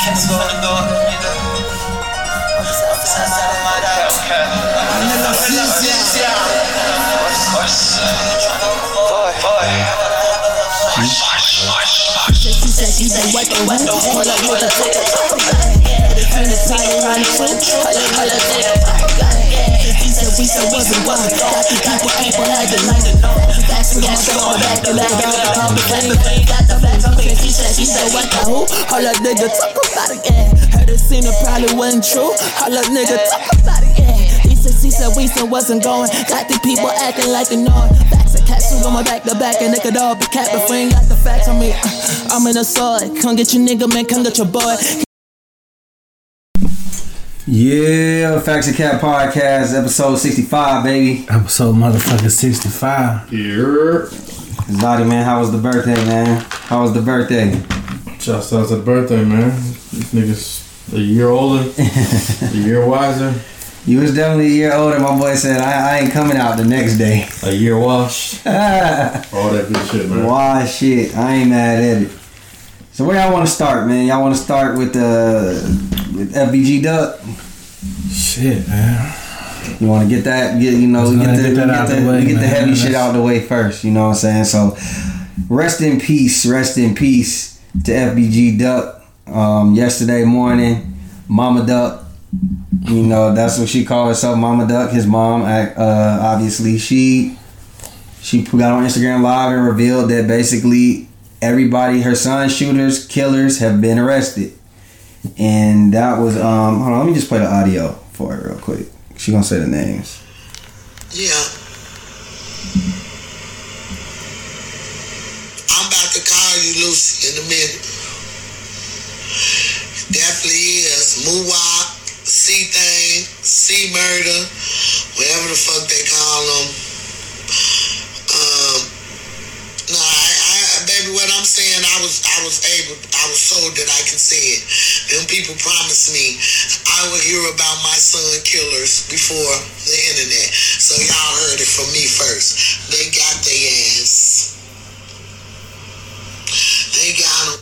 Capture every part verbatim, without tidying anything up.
She said she been working with the whole of with the ticket. Between the tire and the food, I look at the ticket. She said we so wasn't one. Got the people, people had to like to know. Facts and gas, going back to back. Got the facts, okay. She said she said what the who? All that nigga talk about it, yeah. Heard it seemed it probably wasn't true. All that nigga talk about it, yeah. He said we still wasn't going. Got the people acting like they know it. Facts and cats who going back to back and they could all be cat. But we ain't got the facts on me. I'm in a sword. Come get your nigga, man. Come get your boy. Yeah, Facts and Cat Podcast, episode sixty-five, baby. Episode motherfucking sixty-five. Yeah. Zoddy, man, how was the birthday, man? How was the birthday? Shouts out to the birthday, man. These niggas a year older, a year wiser. You was definitely a year older. My boy said, I, I ain't coming out the next day. A year washed. All that good shit, man. Why shit. I ain't mad at it. So where y'all want to start, man? Y'all want to start with uh, with F B G Duck? Shit, man. You want to get that, get you know, Let's we get the, get, we that get, out the, the way, we get the man. heavy Let's... shit out the way first. You know what I'm saying? So rest in peace, rest in peace to F B G Duck. Um, yesterday morning, Mama Duck. You know, that's what she called herself, Mama Duck, his mom. Uh, obviously, she she got on Instagram Live and revealed that basically everybody, her son shooters, killers, have been arrested. And that was, um, hold on, let me just play the audio for it real quick. She gonna say the names. Yeah. I'm about to call you Lucy in a minute. Definitely is. Muwak. C-Thing, C-Murder, whatever the fuck they call them. Um, no, I, I, baby, what I'm saying, I was, I was able, I was told that I can say it. Them people promised me I would hear about my son killers before the internet. So y'all heard it from me first. They got their ass. They got them.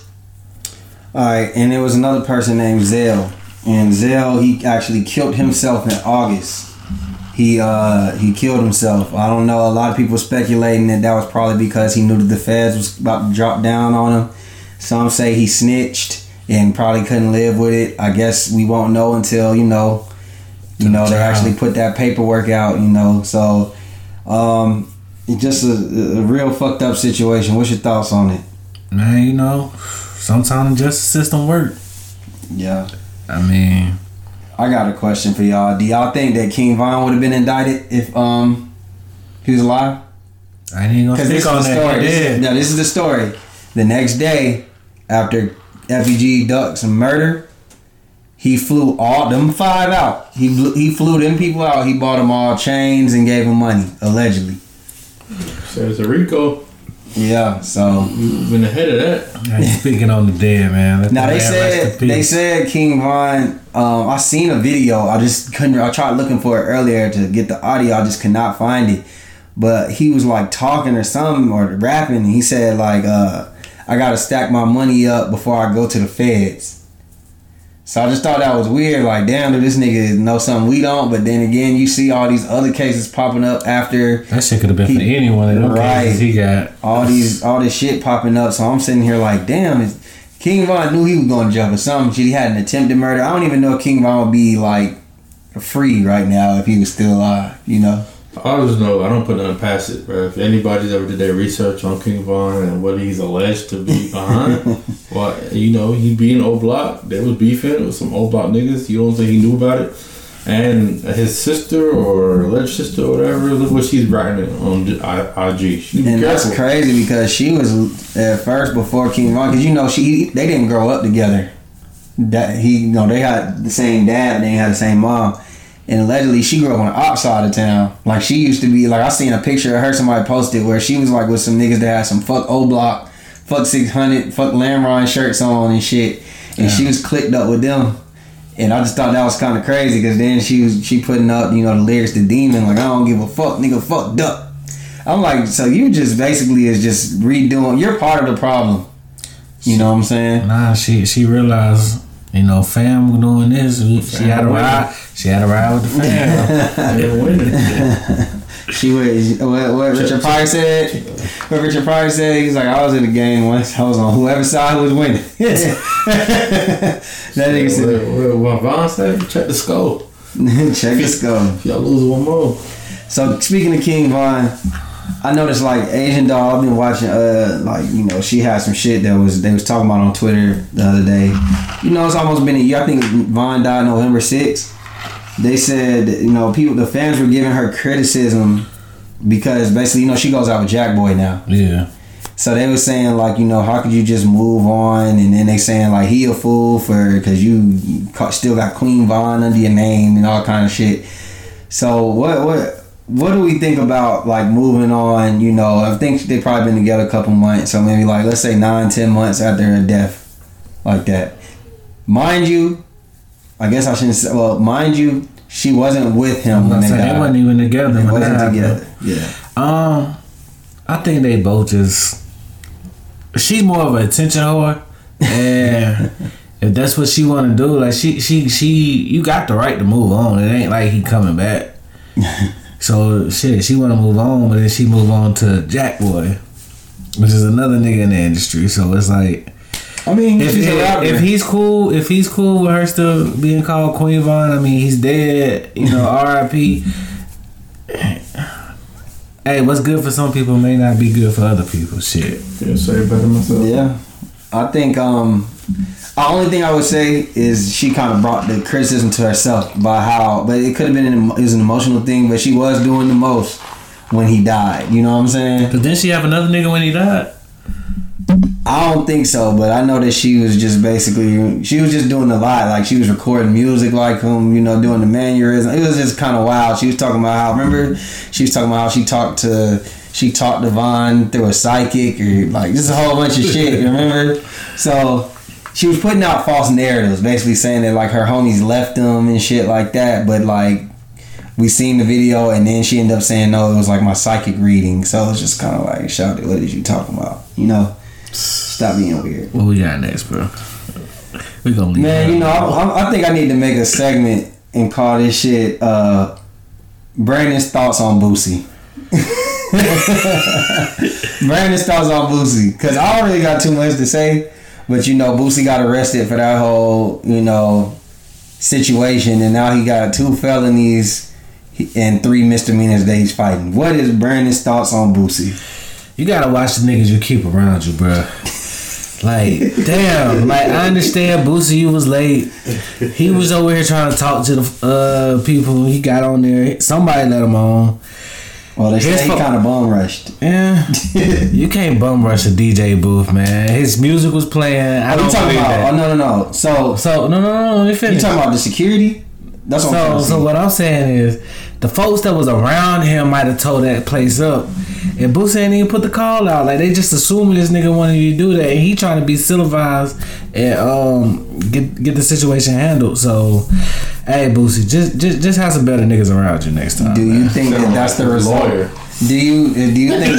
All right, and there was another person named Zell. And Zell, he actually killed himself in August. He uh, he killed himself. I don't know. A lot of people speculating that that was probably because he knew that the feds was about to drop down on him. Some say he snitched and probably couldn't live with it. I guess we won't know until, you know, you know, they actually put that paperwork out, you know. So, um, it's just a, a real fucked up situation. What's your thoughts on it? Man, you know, sometimes the justice system works. Yeah. I mean, I got a question for y'all. Do y'all think that King Von would have been indicted if um he was alive? I ain't even gonna speak on that. Story. He This did. is, no, this is the story. The next day, after F B G Duck's murder, he flew all them five out. He blew, he flew them people out. He bought them all chains and gave them money, allegedly. So it's a Rico. Yeah, so You've been ahead of that. I ain't speaking on the dead, man. Let now the they man said rest in they peace. said King Von. Um, I seen a video. I just couldn't. I tried looking for it earlier to get the audio. I just could not find it. But he was like talking or something or rapping. And he said like, uh, "I gotta stack my money up before I go to the feds." So I just thought that was weird. Like, damn, do this nigga know something we don't? But then again, you see all these other cases popping up after. That shit could have been he, for any one of them right. cases he got. All these, all this shit popping up. So I'm sitting here like, damn, is, King Von knew he was going to jail for something. Shit, he had an attempted murder. I don't even know if King Von would be like free right now if he was still alive. You know. I just know I don't put nothing past it, bro. If anybody's ever did their research on King Von and what he's alleged to be behind, well, you know, he being O Block, they was beefing with some O Block niggas. You don't think he knew about it? And his sister or alleged sister or whatever, look what she's writing on I G. She and that's crazy because she was at first before King Von, because you know she they didn't grow up together. That he, you know, they had the same dad, and they had the same mom. And allegedly, she grew up on the op side of town. Like, she used to be, like, I seen a picture of her, somebody posted, where she was, like, with some niggas that had some fuck O-Block, fuck six hundred, fuck Lamron shirts on and shit. And yeah. She was clicked up with them. And I just thought that was kind of crazy, because then she was, she putting up, you know, the lyrics to Demon, like, I don't give a fuck, nigga, fuck Duck. I'm like, so you just basically is just redoing, you're part of the problem. You know what I'm saying? Nah, she she realized You know, fam doing this. She fam had a ride. She had a ride with the fam. They winning. She was what, what Richard Pryor said. What Richard Pryor said, he's like, I was in the game once. I was on whoever's side was winning. That nigga said, what, what Von said, check the score. Check the score. If y'all lose one more. So speaking of King Von, I noticed like Asian Doll. I've been watching. Uh, like you know, she had some shit that was they was talking about on Twitter the other day. You know, it's almost been a year. I think Von died November sixth. They said, you know, people, the fans were giving her criticism because basically, you know, she goes out with Jack Boy now. Yeah. So they were saying like, you know, how could you just move on? And then they saying like he a fool for because you still got Queen Von under your name and all kind of shit. So what what what do we think about like moving on? You know, I think they probably been together a couple months, so maybe like let's say nine, ten months after her death, like that. Mind you. I guess I shouldn't say. Well, mind you, she wasn't with him when they died. They wasn't even together. They when wasn't that together. Yeah. Um, I think they both just. She's more of an attention whore, and if that's what she want to do, like she, she, she, you got the right to move on. It ain't like he coming back. So shit, she want to move on, but then she move on to Jack Boy, which is another nigga in the industry. So it's like. I mean, if, if, if he's cool, if he's cool with her still being called Queen Von, I mean, he's dead. You know, R I P Hey, what's good for some people may not be good for other people. Shit. Can't say it better myself. Yeah, I think um, the only thing I would say is she kind of brought the criticism to herself by how, but it could have been an, it was an emotional thing, but she was doing the most when he died. You know what I'm saying? But didn't she have another nigga when he died? I don't think so, but I know that she was just basically, she was just doing a lot. Like, she was recording music like him, you know, doing the mannerism. It was just kind of wild. She was talking about how, remember, she was talking about how she talked to, she talked to Von through a psychic, or like, just a whole bunch of shit, you remember? So, she was putting out false narratives, basically saying that, like, her homies left them and shit like that, but, like, we seen the video, and then she ended up saying, no, it was, like, my psychic reading. So, it's just kind of like, shout it, what is you talking about? You know? Stop being weird. What we got next, bro? We gonna leave. Man, you know, I, I think I need to make a segment and call this shit uh, Brandon's thoughts on Boosie. Brandon's thoughts on Boosie, because I don't really got too much to say, but you know, Boosie got arrested for that whole, you know, situation, and now he got two felonies and three misdemeanors that he's fighting. What is Brandon's thoughts on Boosie? You gotta watch the niggas you keep around you, bro. Like, damn. Like, I understand Boosie, you was late. He was over here trying to talk to the uh, people. He got on there. Somebody let him on. Well, they say he kind of bum rushed. Yeah. You can't bum rush a D J booth, man. His music was playing. I oh, don't you talking about? that. Oh, no, no, no. So, so no, no, no, no. Let me finish. You talking about the security? That's what so, I'm so what I'm saying is, the folks that was around him might have told that place up, and Boosie ain't even put the call out. Like, they just assuming this nigga wanted you to do that, and he trying to be civilized and um get get the situation handled. So, hey, Boosie, just just just have some better niggas around you next time. Do you man. think that that's the result? Lawyer. Do you do you think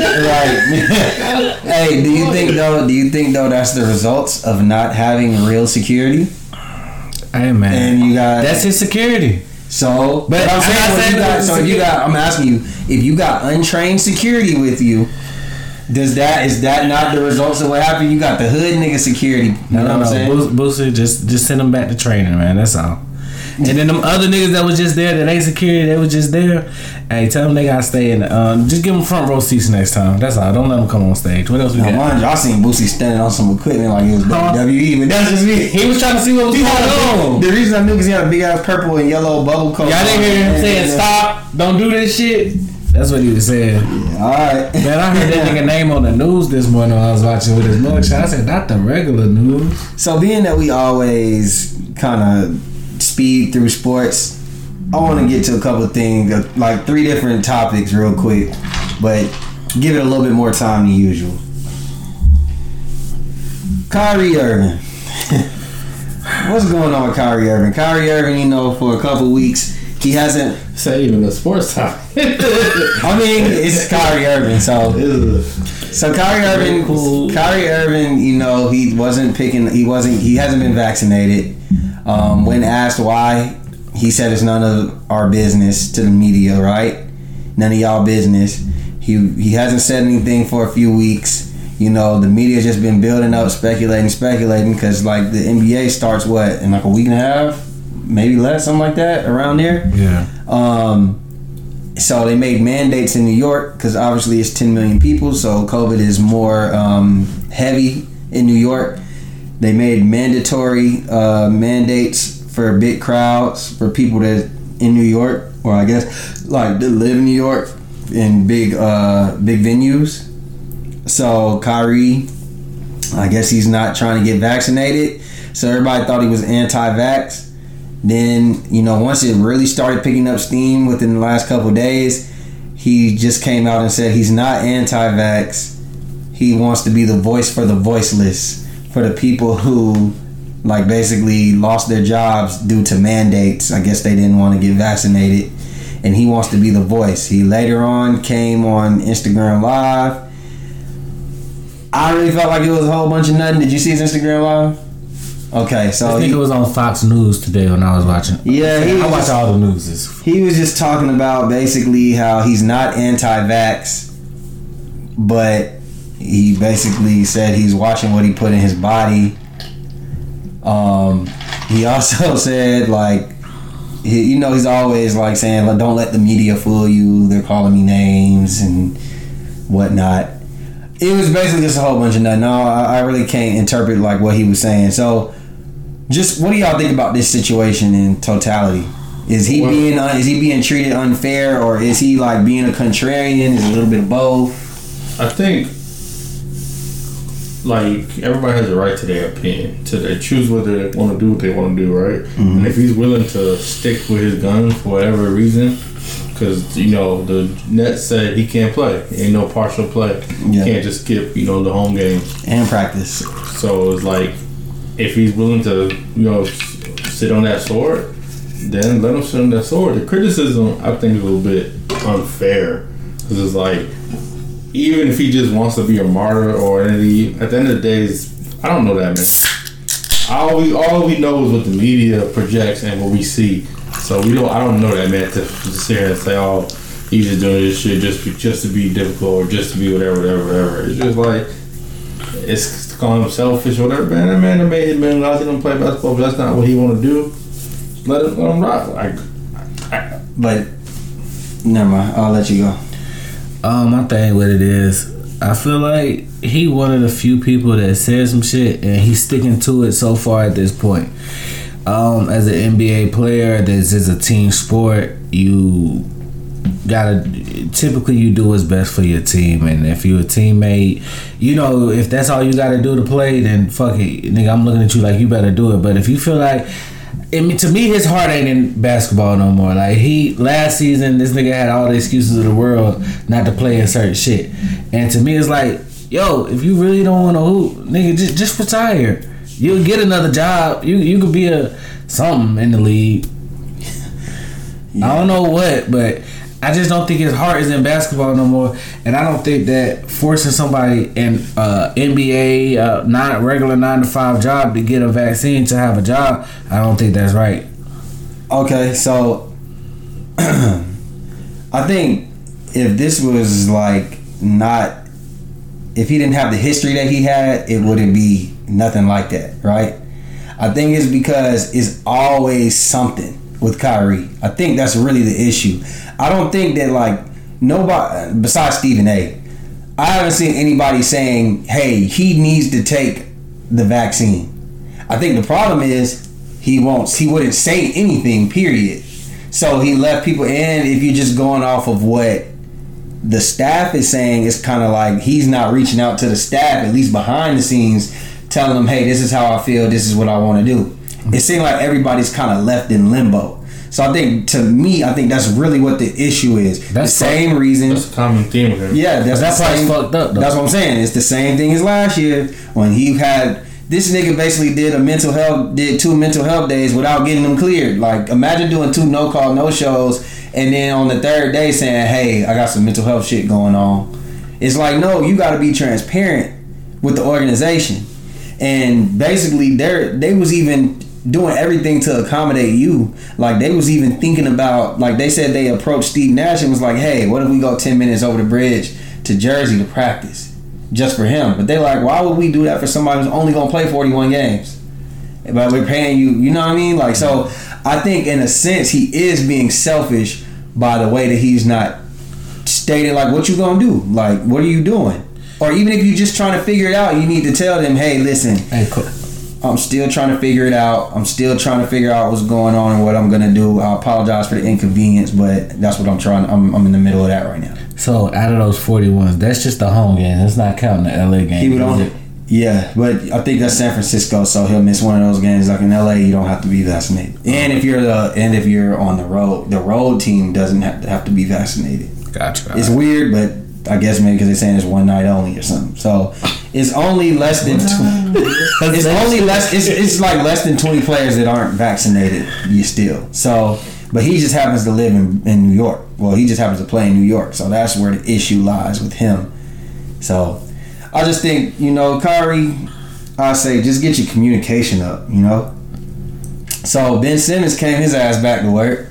right? Hey, do you think though? Do you think though that's the results of not having real security? Hey man, and you got that's his security. So, but, but I'm saying, I'm saying you got, so if you got, I'm asking you, if you got untrained security with you, does that is that not the results of what happened? You got the hood nigga security. You no, know no, what I'm no. saying? Boosie, just just send them back to training, man. That's all. And then them other niggas that was just there, that ain't security, they was just there. Hey, tell them they gotta stay in. Um, just give them front row seats next time. That's all. Don't let them come on stage. What else we now, got? mind you, I seen Boosie standing on some equipment like it was huh? W W E, but that's just me. He was trying to see what was he going on. The reason I knew because he had a big ass purple and yellow bubble coat. Y'all didn't hear him saying stop, don't do this shit. That's what he was saying. Yeah, all right. Man, I heard that nigga name on the news this morning when I was watching with his mugshot. I said, not the regular news. So being that we always kind of speed through sports, I want to get to a couple of things, like three different topics real quick, but give it a little bit more time than usual. Kyrie Irving. What's going on with Kyrie Irving? Kyrie Irving, you know, for a couple weeks, he hasn't... Say even the sports topic. I mean, it's Kyrie Irving, so... So Kyrie Irving, cool. Kyrie Irving, you know, he wasn't picking, he wasn't, he hasn't been vaccinated. Um, when asked why, he said it's none of our business to the media, right? None of y'all business. He he hasn't said anything for a few weeks. You know, the media's just been building up, speculating, speculating, because like the N B A starts what in like a week and a half, maybe less, something like that, around there. Yeah. Um. So they made mandates in New York because obviously it's ten million people, so COVID is more um, heavy in New York. They made mandatory uh, mandates for big crowds for people that in New York, or I guess like that live in New York in big uh, big venues. So Kyrie, I guess he's not trying to get vaccinated. So everybody thought he was anti-vax. Then, you know, once it really started picking up steam within the last couple of days, he just came out and said he's not anti-vax. He wants to be the voice for the voiceless, for the people who, like, basically lost their jobs due to mandates. I guess they didn't want to get vaccinated. And he wants to be the voice. He later on came on Instagram Live. I really felt like it was a whole bunch of nothing. Did you see his Instagram Live? Okay, so I think he, it was on Fox News today when I was watching. Yeah, he I watch was, all the newses. He was just talking about basically how he's not anti-vax, but he basically said he's watching what he put in his body. Um, he also said like, he, you know, he's always like saying, like, "Don't let the media fool you. They're calling me names and whatnot." It was basically just a whole bunch of nothing. No, I, I really can't interpret like what he was saying. So. Just what do y'all think about this situation in totality? Is he well, being uh, is he being treated unfair, or is he like being a contrarian? Is it a little bit of both? I think like everybody has a right to their opinion, to they choose whether they want to do what they want to do, right? Mm-hmm. And if he's willing to stick with his guns for whatever reason, because you know the Nets said he can't play, ain't no partial play, yeah. He can't just skip you know the home games and practice. So it's like. If he's willing to, you know, sit on that sword, then let him sit on that sword. The criticism, I think, is a little bit unfair. Because it's like, even if he just wants to be a martyr or anything, at the end of the day, it's, I don't know that, man. All we, all we know is what the media projects and what we see. So we don't, I don't know that, man, to, to sit here and say, oh, he's just doing this shit just, just to be difficult or just to be whatever, whatever, whatever. It's just like, it's calling him selfish or whatever. Man, that man that made his million dollars, he don't play basketball, but that's not what he want to do. Let him, let him rock. Like, I, but never mind. I'll let you go. Um, my thing with it is, I feel like he one of the few people that said some shit and he's sticking to it so far at this point. Um, as an N B A player, this is a team sport. You gotta typically you do what's best for your team, and if you're a teammate, you know, if that's all you gotta do to play, then fuck it, nigga. I'm looking at you like you better do it. But if you feel like, I mean, to me, his heart ain't in basketball no more. Like he last season, this nigga had all the excuses of the world not to play in certain shit, and to me, it's like, yo, if you really don't want to hoop, nigga, just just retire. You'll get another job. You you could be a something in the league. Yeah. I don't know what, but. I just don't think his heart is in basketball no more, and I don't think that forcing somebody in uh, N B A uh, non regular nine to five job to get a vaccine to have a job, I don't think that's right. Okay, so I think if this was like not, if he didn't have the history that he had, it wouldn't be nothing like that, right? I think it's because it's always something with Kyrie. I think that's really the issue. I don't think that like nobody besides Stephen A. I haven't seen anybody saying, "Hey, he needs to take the vaccine." I think the problem is he won't. He wouldn't say anything. Period. So he left people in. If you're just going off of what the staff is saying, it's kind of like he's not reaching out to the staff, at least behind the scenes, telling them, "Hey, this is how I feel. This is what I want to do." It seems like everybody's kind of left in limbo. So I think, to me, I think that's really what the issue is. That's the same fuck, reason. That's a common theme with him. Yeah, that's, that's why it's fucked up, though. That's what I'm saying. It's the same thing as last year when he had this nigga basically did a mental health, did two mental health days without getting them cleared. Like, imagine doing two no call, no shows, and then on the third day saying, "Hey, I got some mental health shit going on." It's like, no, you got to be transparent with the organization. And basically, they they was even doing everything to accommodate you. Like they was even thinking about, like they said they approached Steve Nash and was like, hey, what if we go ten minutes over the bridge to Jersey to practice just for him? But they're like, why would we do that for somebody who's only gonna play forty-one games? But we're paying you, you know what I mean? Like, so I think in a sense he is being selfish by the way that he's not stating like, what you gonna do? Like, what are you doing? Or even if you're just trying to figure it out, you need to tell them, hey, listen, Hey, cool. I'm still trying to figure it out. I'm still trying to figure out what's going on and what I'm gonna do. I apologize for the inconvenience, but that's what I'm trying. I'm, I'm in the middle of that right now. So out of those forty-ones, that's just the home game. That's not counting the L A game. He would only, yeah, but I think that's San Francisco, so he'll miss one of those games. Like in L A, you don't have to be vaccinated, and if you're the and if you're on the road, the road team doesn't have to have to be vaccinated. Gotcha. It's weird, but I guess maybe because they're saying it's one night only or something. So it's only less than. Tw- it's only less. It's it's like less than twenty players that aren't vaccinated. You still so, but he just happens to live in, in New York. Well, he just happens to play in New York, so that's where the issue lies with him. So I just think, you know, Kyrie, I say just get your communication up. You know. So Ben Simmons came his ass back to work.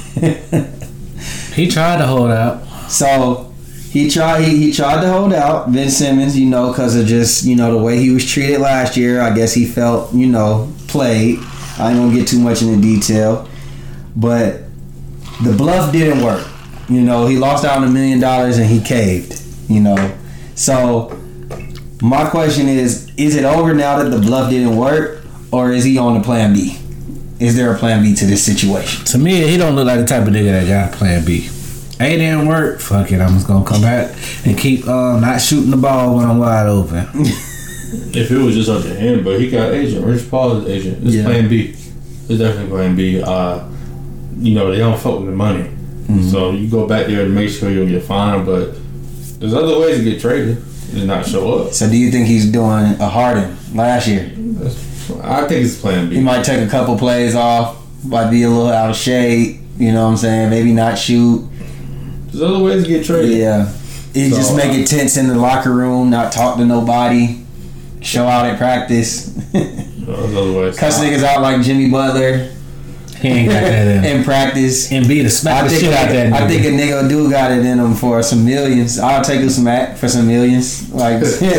He tried to hold out. So he tried. He, he tried to hold out, Ben Simmons. You know, because of just you know the way he was treated last year. I guess he felt you know played. I ain't gonna get too much into detail, but the bluff didn't work. You know, he lost out on a million dollars and he caved. You know, so my question is: is it over now that the bluff didn't work, or is he on the plan B? Is there a plan B to this situation? To me, he don't look like the type of nigga that got plan B. A didn't work. Fuck it, I'm just gonna come back and keep uh, not shooting the ball when I'm wide open. If it was just up to him, but he got agent. Rich Paul's agent. It's Yeah. plan B. It's definitely plan B. Uh, you know, they don't fuck with the money. Mm-hmm. So you go back there to make sure you'll get fined, but there's other ways to get traded. Just not show up. So do you think he's doing a Harden last year? That's, I think it's plan B. He might take a couple plays off, might be a little out of shape, you know what I'm saying? Maybe not shoot. There's other ways to get traded. Yeah. He So, just make it tense in the locker room, not talk to nobody, show out at practice. There's other ways. Cuss niggas out like Jimmy Butler He ain't got that in him. in practice. And be the smack I the think, shit out a, that I nigga. think a nigga do got it in him for some millions. I'll take a smack for some millions. Like,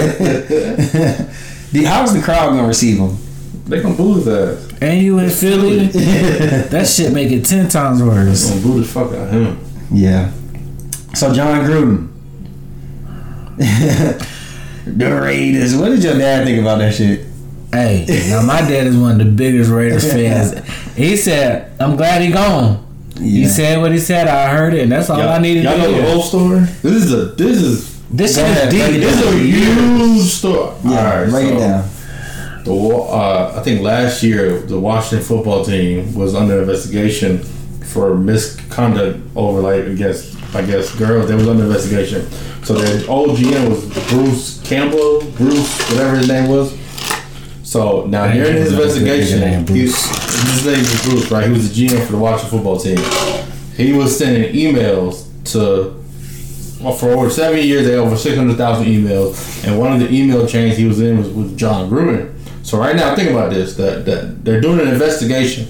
how is the crowd gonna receive him? They gonna boo his ass. And you in Philly, that shit make it ten times They worse. gonna boo the fuck out of him. Yeah. So John Gruden, the Raiders. What did your dad think about that shit? Hey, now my dad is one of the biggest Raiders fans. He said, "I'm glad he gone." He Yeah. said what he said. I heard it, and that's all Y'all, I needed y'all to know the hear. whole story? This is a this is This Go shit ahead, is break it deep. down. this is a huge story. Yeah, Alright, break so it down. The Wa- uh, I think last year the Washington football team was under investigation for misconduct over like against I guess girls. They was under investigation. So their old G M was Bruce Campbell, Bruce whatever his name was. So now I during ain't his never heard investigation, that name, he, Bruce. his name was Bruce, right? He was the G M for the Washington football team. He was sending emails to. Well, for over seven years, they had over six hundred thousand emails, and one of the email chains he was in was with John Gruden. So right now, think about this: that that they're doing an investigation.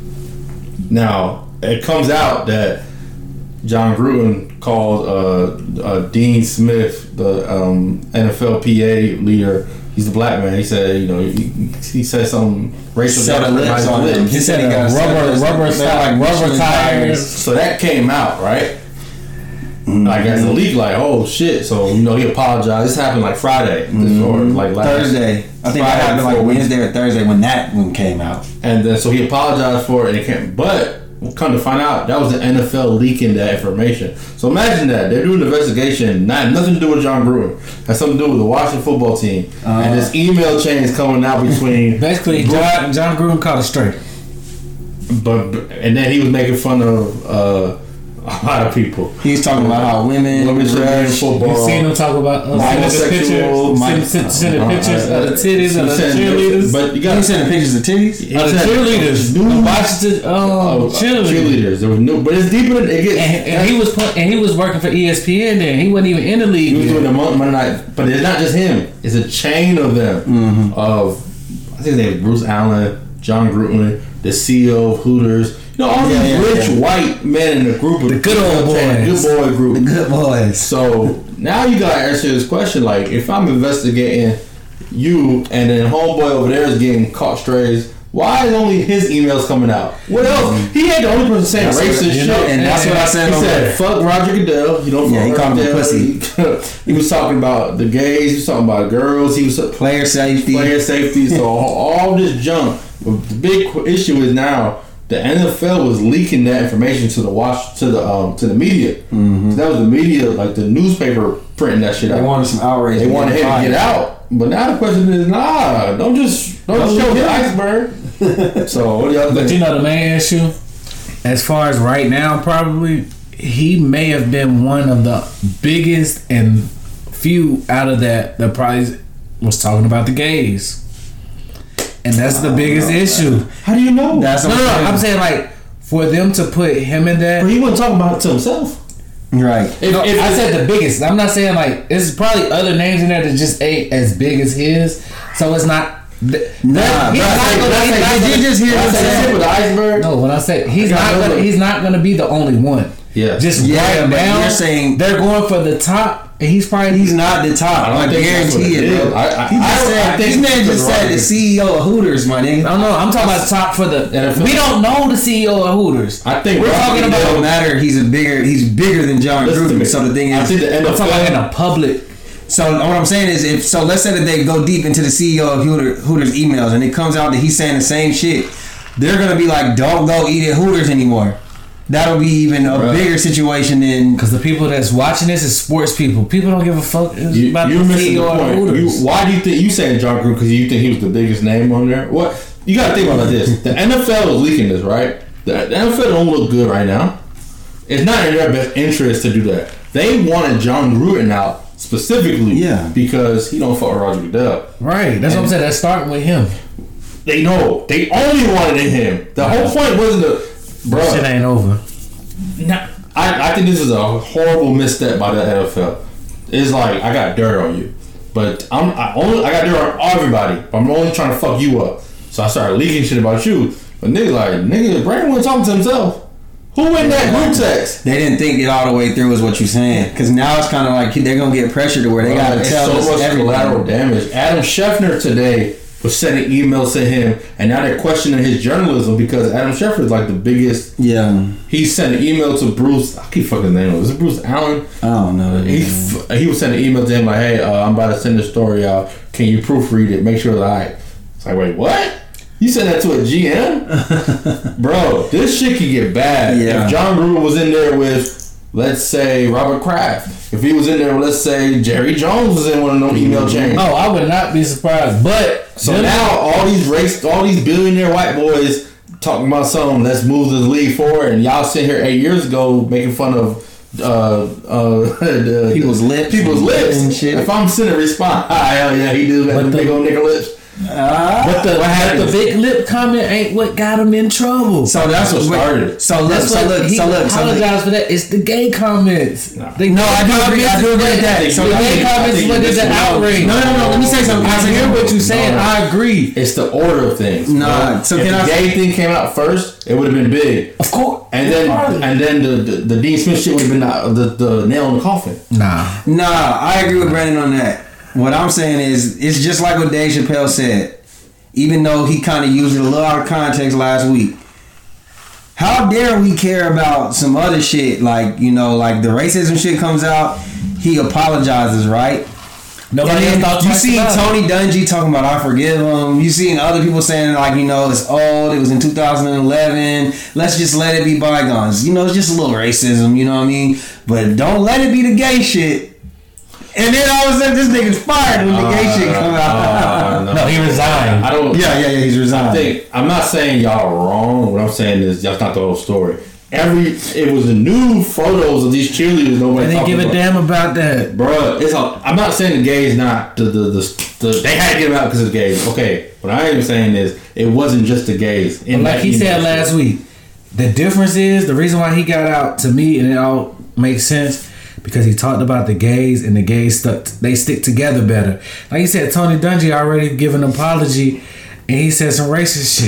Now it comes out that John Gruden called uh, uh, Dean Smith, the um, N F L P A leader. He's a black man. He said, you know, he, he said some racial Set of jokes lips behind on his him. lips. He said he got rubber, rubber, They're like rubber Michelin tires. So that came out, right? Like as a leak, like oh shit. So you know he apologized. This happened like Friday, this or like last Thursday. I think that happened like before we- Wednesday or Thursday when that one came out. And then so he apologized for it and it came. But come to find out, that was the N F L leaking that information. So imagine that they're doing an investigation, not nothing to do with John Gruden, has something to do with the Washington football team, Uh, and this email chain is coming out between Basically, Bruce- John, John Gruden caught it straight. but and then he was making fun of uh, a lot of people. He's talking about how women Women should be in rush. football. You seen him talk about uh, sending the Homosexual, pictures, my- sending, sending, sending uh, pictures uh, of the titties and the send- cheerleaders. But you He got sending pictures of titties. Of the cheerleaders, the Washington um, Oh, cheerleaders. cheerleaders. There was no, but it's deeper than it gets. And, and he was put, and he was working for E S P N. Then he wasn't even in the league. He was yet. doing the Mon- Monday night, but it's not just him. It's a chain of them. Mm-hmm. Of I think his name was Bruce Allen, John Gruden, the C E O of Hooters. You know, all Yeah, these yeah, rich yeah. white men in the group of The good old boys. good boy group. The good boys. So now you gotta answer this question: like, if I'm investigating you and then homeboy over there is getting caught strays, why is only his emails coming out? What else? He ain't the only person saying That's racist what- you shit. know, and that's what I said He on said, there. "Fuck Roger Goodell." You know, Yeah, fuck he called him a Roger Goodell. He, he was talking about the gays. He was talking about girls. He was Player safety. player safety. So all this junk. But the big qu- issue is now the N F L was leaking that information to the watch to the um to the media. Mm-hmm. So that was the media, like the newspaper printing that shit They out. wanted some outrage. They wanted him to Fired. get out. But now the question is, nah, don't just don't, Don't show leak the it. iceberg. So what do y'all But think? you know the main issue, as far as right now, probably he may have been one of the biggest and few out of that that probably was talking about the gays, and that's the biggest issue. How do you know? That's No, what no, no. I'm I'm saying. saying like for them to put him in that. But he wasn't talking about it to himself. Right. If, No, if, I said the biggest. I'm not saying like it's probably other names in there that just ain't as big as his. So it's not. Th- Nah, he's bro, not I say- gonna- I he's say- not did gonna- you just hear I him said say? the tip of the iceberg. No, when I say he's I got not gonna, another- he's not gonna be the only one. Yeah. Just Yeah, right but now you're saying- they're going for the top, and he's probably He's not the top. I don't I, think that's what guarantee it it, is. bro. I- I- he just I don't- said, I think this man it's just the said the Roger. C E O of Hooters, my nigga. I don't know. I'm talking about top for the. N F L. We don't know the C E O of Hooters. I think we're Roger talking It about. don't matter. He's a bigger. He's bigger than John Listen to me. Gruden. So the thing I is, think the N I'm F talking about in L. a public. so what I'm saying is, if so, let's say that they go deep into the C E O of Hooter, Hooters emails, and it comes out that he's saying the same shit. They're gonna be like, "Don't go eat at Hooters anymore." That'll be even a Right. bigger situation than. Because the people that's watching this is sports people. People don't give a fuck You, about you're the missing C E the O of point. You, Hooters. why do you think you saying John Gruden? Because you think he was the biggest name on there? What you got to think about it like this: the N F L is leaking this, right? The, the N F L don't look good right now. It's not in their best interest to do that. They wanted John Gruden out specifically, Yeah. because he don't fuck with Roger Goodell. Right. That's what I'm saying. That's starting with him. They know they only wanted him. The whole point wasn't the bro. Shit ain't over. Nah, I, I think this is a horrible misstep by the N F L. It's like I got dirt on you, but I'm I only I got dirt on everybody. But I'm only trying to fuck you up. So I started leaking shit about you. But nigga, like nigga, Brandon wasn't talking to himself. Who in that group text? They didn't think it all the way through, is what you're saying. Because now it's kind of like they're gonna get pressure to where they gotta It's tell so us much everybody. collateral damage. Adam Scheffner today was sending emails to him, and now they're questioning his journalism because Adam Scheffner is like the biggest. Yeah, He sent an email to Bruce. I keep fucking his name. Is it Bruce Allen? I don't know. He f- he was sending an email to him like, "Hey, uh, I'm about to send this story out. Can you proofread it? Make sure that I." It's like, wait, what? You sent that to a G M, bro? This shit could get bad. Yeah. If John Gruden was in there with, let's say, Robert Kraft. If he was in there, with, let's say, Jerry Jones was in one of them email chains. Oh, I would not be surprised. But So them- now all these race, all these billionaire white boys talking about something. Let's move the league forward, and y'all sit here eight years ago making fun of uh, uh, the, People's lips people's and- lips. and shit. If I'm sitting respond, ah, hell yeah, he do got But the the- big old nigga lips. Ah. But the, What but happened? the big lip comment ain't what got him in trouble. So that's what started. So look, That's so what look, he so look, so look. apologized for that. It's the gay comments. Nah. The No, gay I do agree- I do agree with that. comments- So the I gay think- I comments think what you is the missed one. outrage. No, no, no. Let me say something. I hear what you're saying. No, no. I agree. It's the order of things. Nah, bro. so if can the I- gay thing came out first, it would have been big. Of course. And then and then the the, the Dean Smith shit would have been the, the the nail in the coffin. Nah. Nah, I agree with Brandon on that. What I'm saying is, it's just like what Dave Chappelle said. Even though he kind of used it a little out of context last week. How dare we care about some other shit? Like, you know, like the racism shit comes out, he apologizes, right? Nobody And else then thought you twice see about it. Tony Dungy talking about I forgive him. You seen other people saying like, you know, it's old. It was in two thousand eleven. Let's just let it be bygones. You know, it's just a little racism. You know what I mean? But don't let it be the gay shit. And then all of a sudden, this nigga's fired when the gay shit come out. Uh, No, he resigned. I don't. yeah, yeah, yeah. He's I resigned. think I'm not saying y'all are wrong. What I'm saying is that's not the whole story. Every it was the new photos of these cheerleaders. Nobody I didn't talking give a about. damn about that. Bruh, it's a, I'm not saying the gays not the the, the, the they had to get them out because it's gays. Okay, what I am saying is it wasn't just the gays. In Like that he said industry. last week, the difference is the reason why he got out to me, and it all makes sense because he talked about the gays and the gays stuck. They stick together better. Like he said, Tony Dungy already given an apology, and he said some racist shit.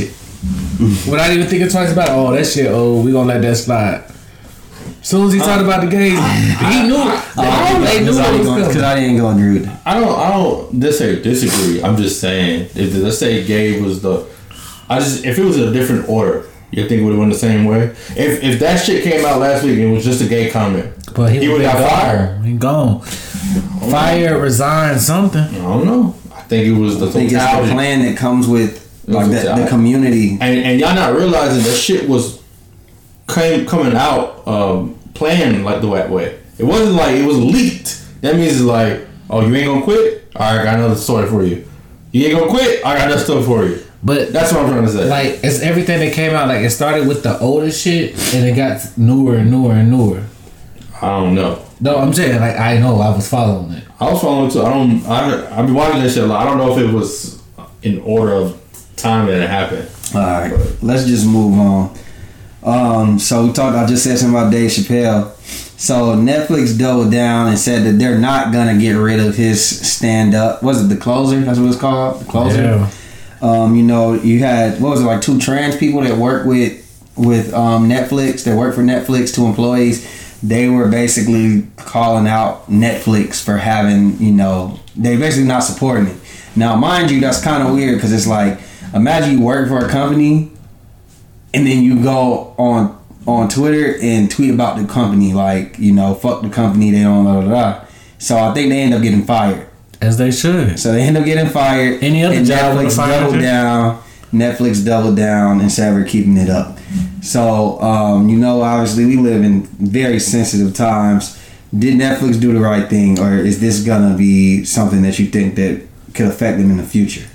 Without even thinking twice about it. Oh, that shit, oh, we gonna let that slide. As soon as he talked about the game, he knew. Oh, They knew what was because coming. I didn't go agree with that. I don't. I don't dis- disagree. I'm just saying. If let's say Gabe was the, I just if it was a different order, you think it would have went the same way. If if that shit came out last week and it was just a gay comment, But he, he would would have have got fired. fired. He gone. Fired, resigned, something. I don't know. I think it was the I think it's the totality. plan that comes with like It's the, a- the community. And, and y'all not realizing that shit was came coming out um, planned like the right way. It wasn't like it was leaked. That means it's like, oh, you ain't gonna quit? All right, I got another story for you. You ain't gonna quit? I got another story for you. But That's what I'm trying to say. like, it's everything that came out. Like, it started with the older shit, and it got newer and newer and newer. I don't know. No, I'm saying, like, I know I was following it. I was following too. I don't. I I've been watching that shit a lot. I don't know if it was in order of time that it happened. All right, let's just move on. Um, so we talked. I just said something about Dave Chappelle. So Netflix doubled down and said that they're not gonna get rid of his stand-up. Was it The Closer? That's what it's called. The Closer. Yeah. Um, you know, you had what was it like two trans people that work with with um, Netflix. That work for Netflix. Two employees. They were basically calling out Netflix for having, you know, they basically not supporting it. Now, mind you, that's kind of weird because it's like, imagine you work for a company and then you go on on Twitter and tweet about the company, like, you know, fuck the company, they don't blah, blah, blah. So I think they end up getting fired. As they should. So they end up getting fired. Any other and job would've Netflix fired doubled you? down. Netflix doubled down and said we're keeping it up. So um, you know, obviously we live in very sensitive times. Did Netflix do the right thing, or is this gonna be something that you think that could affect them in the future?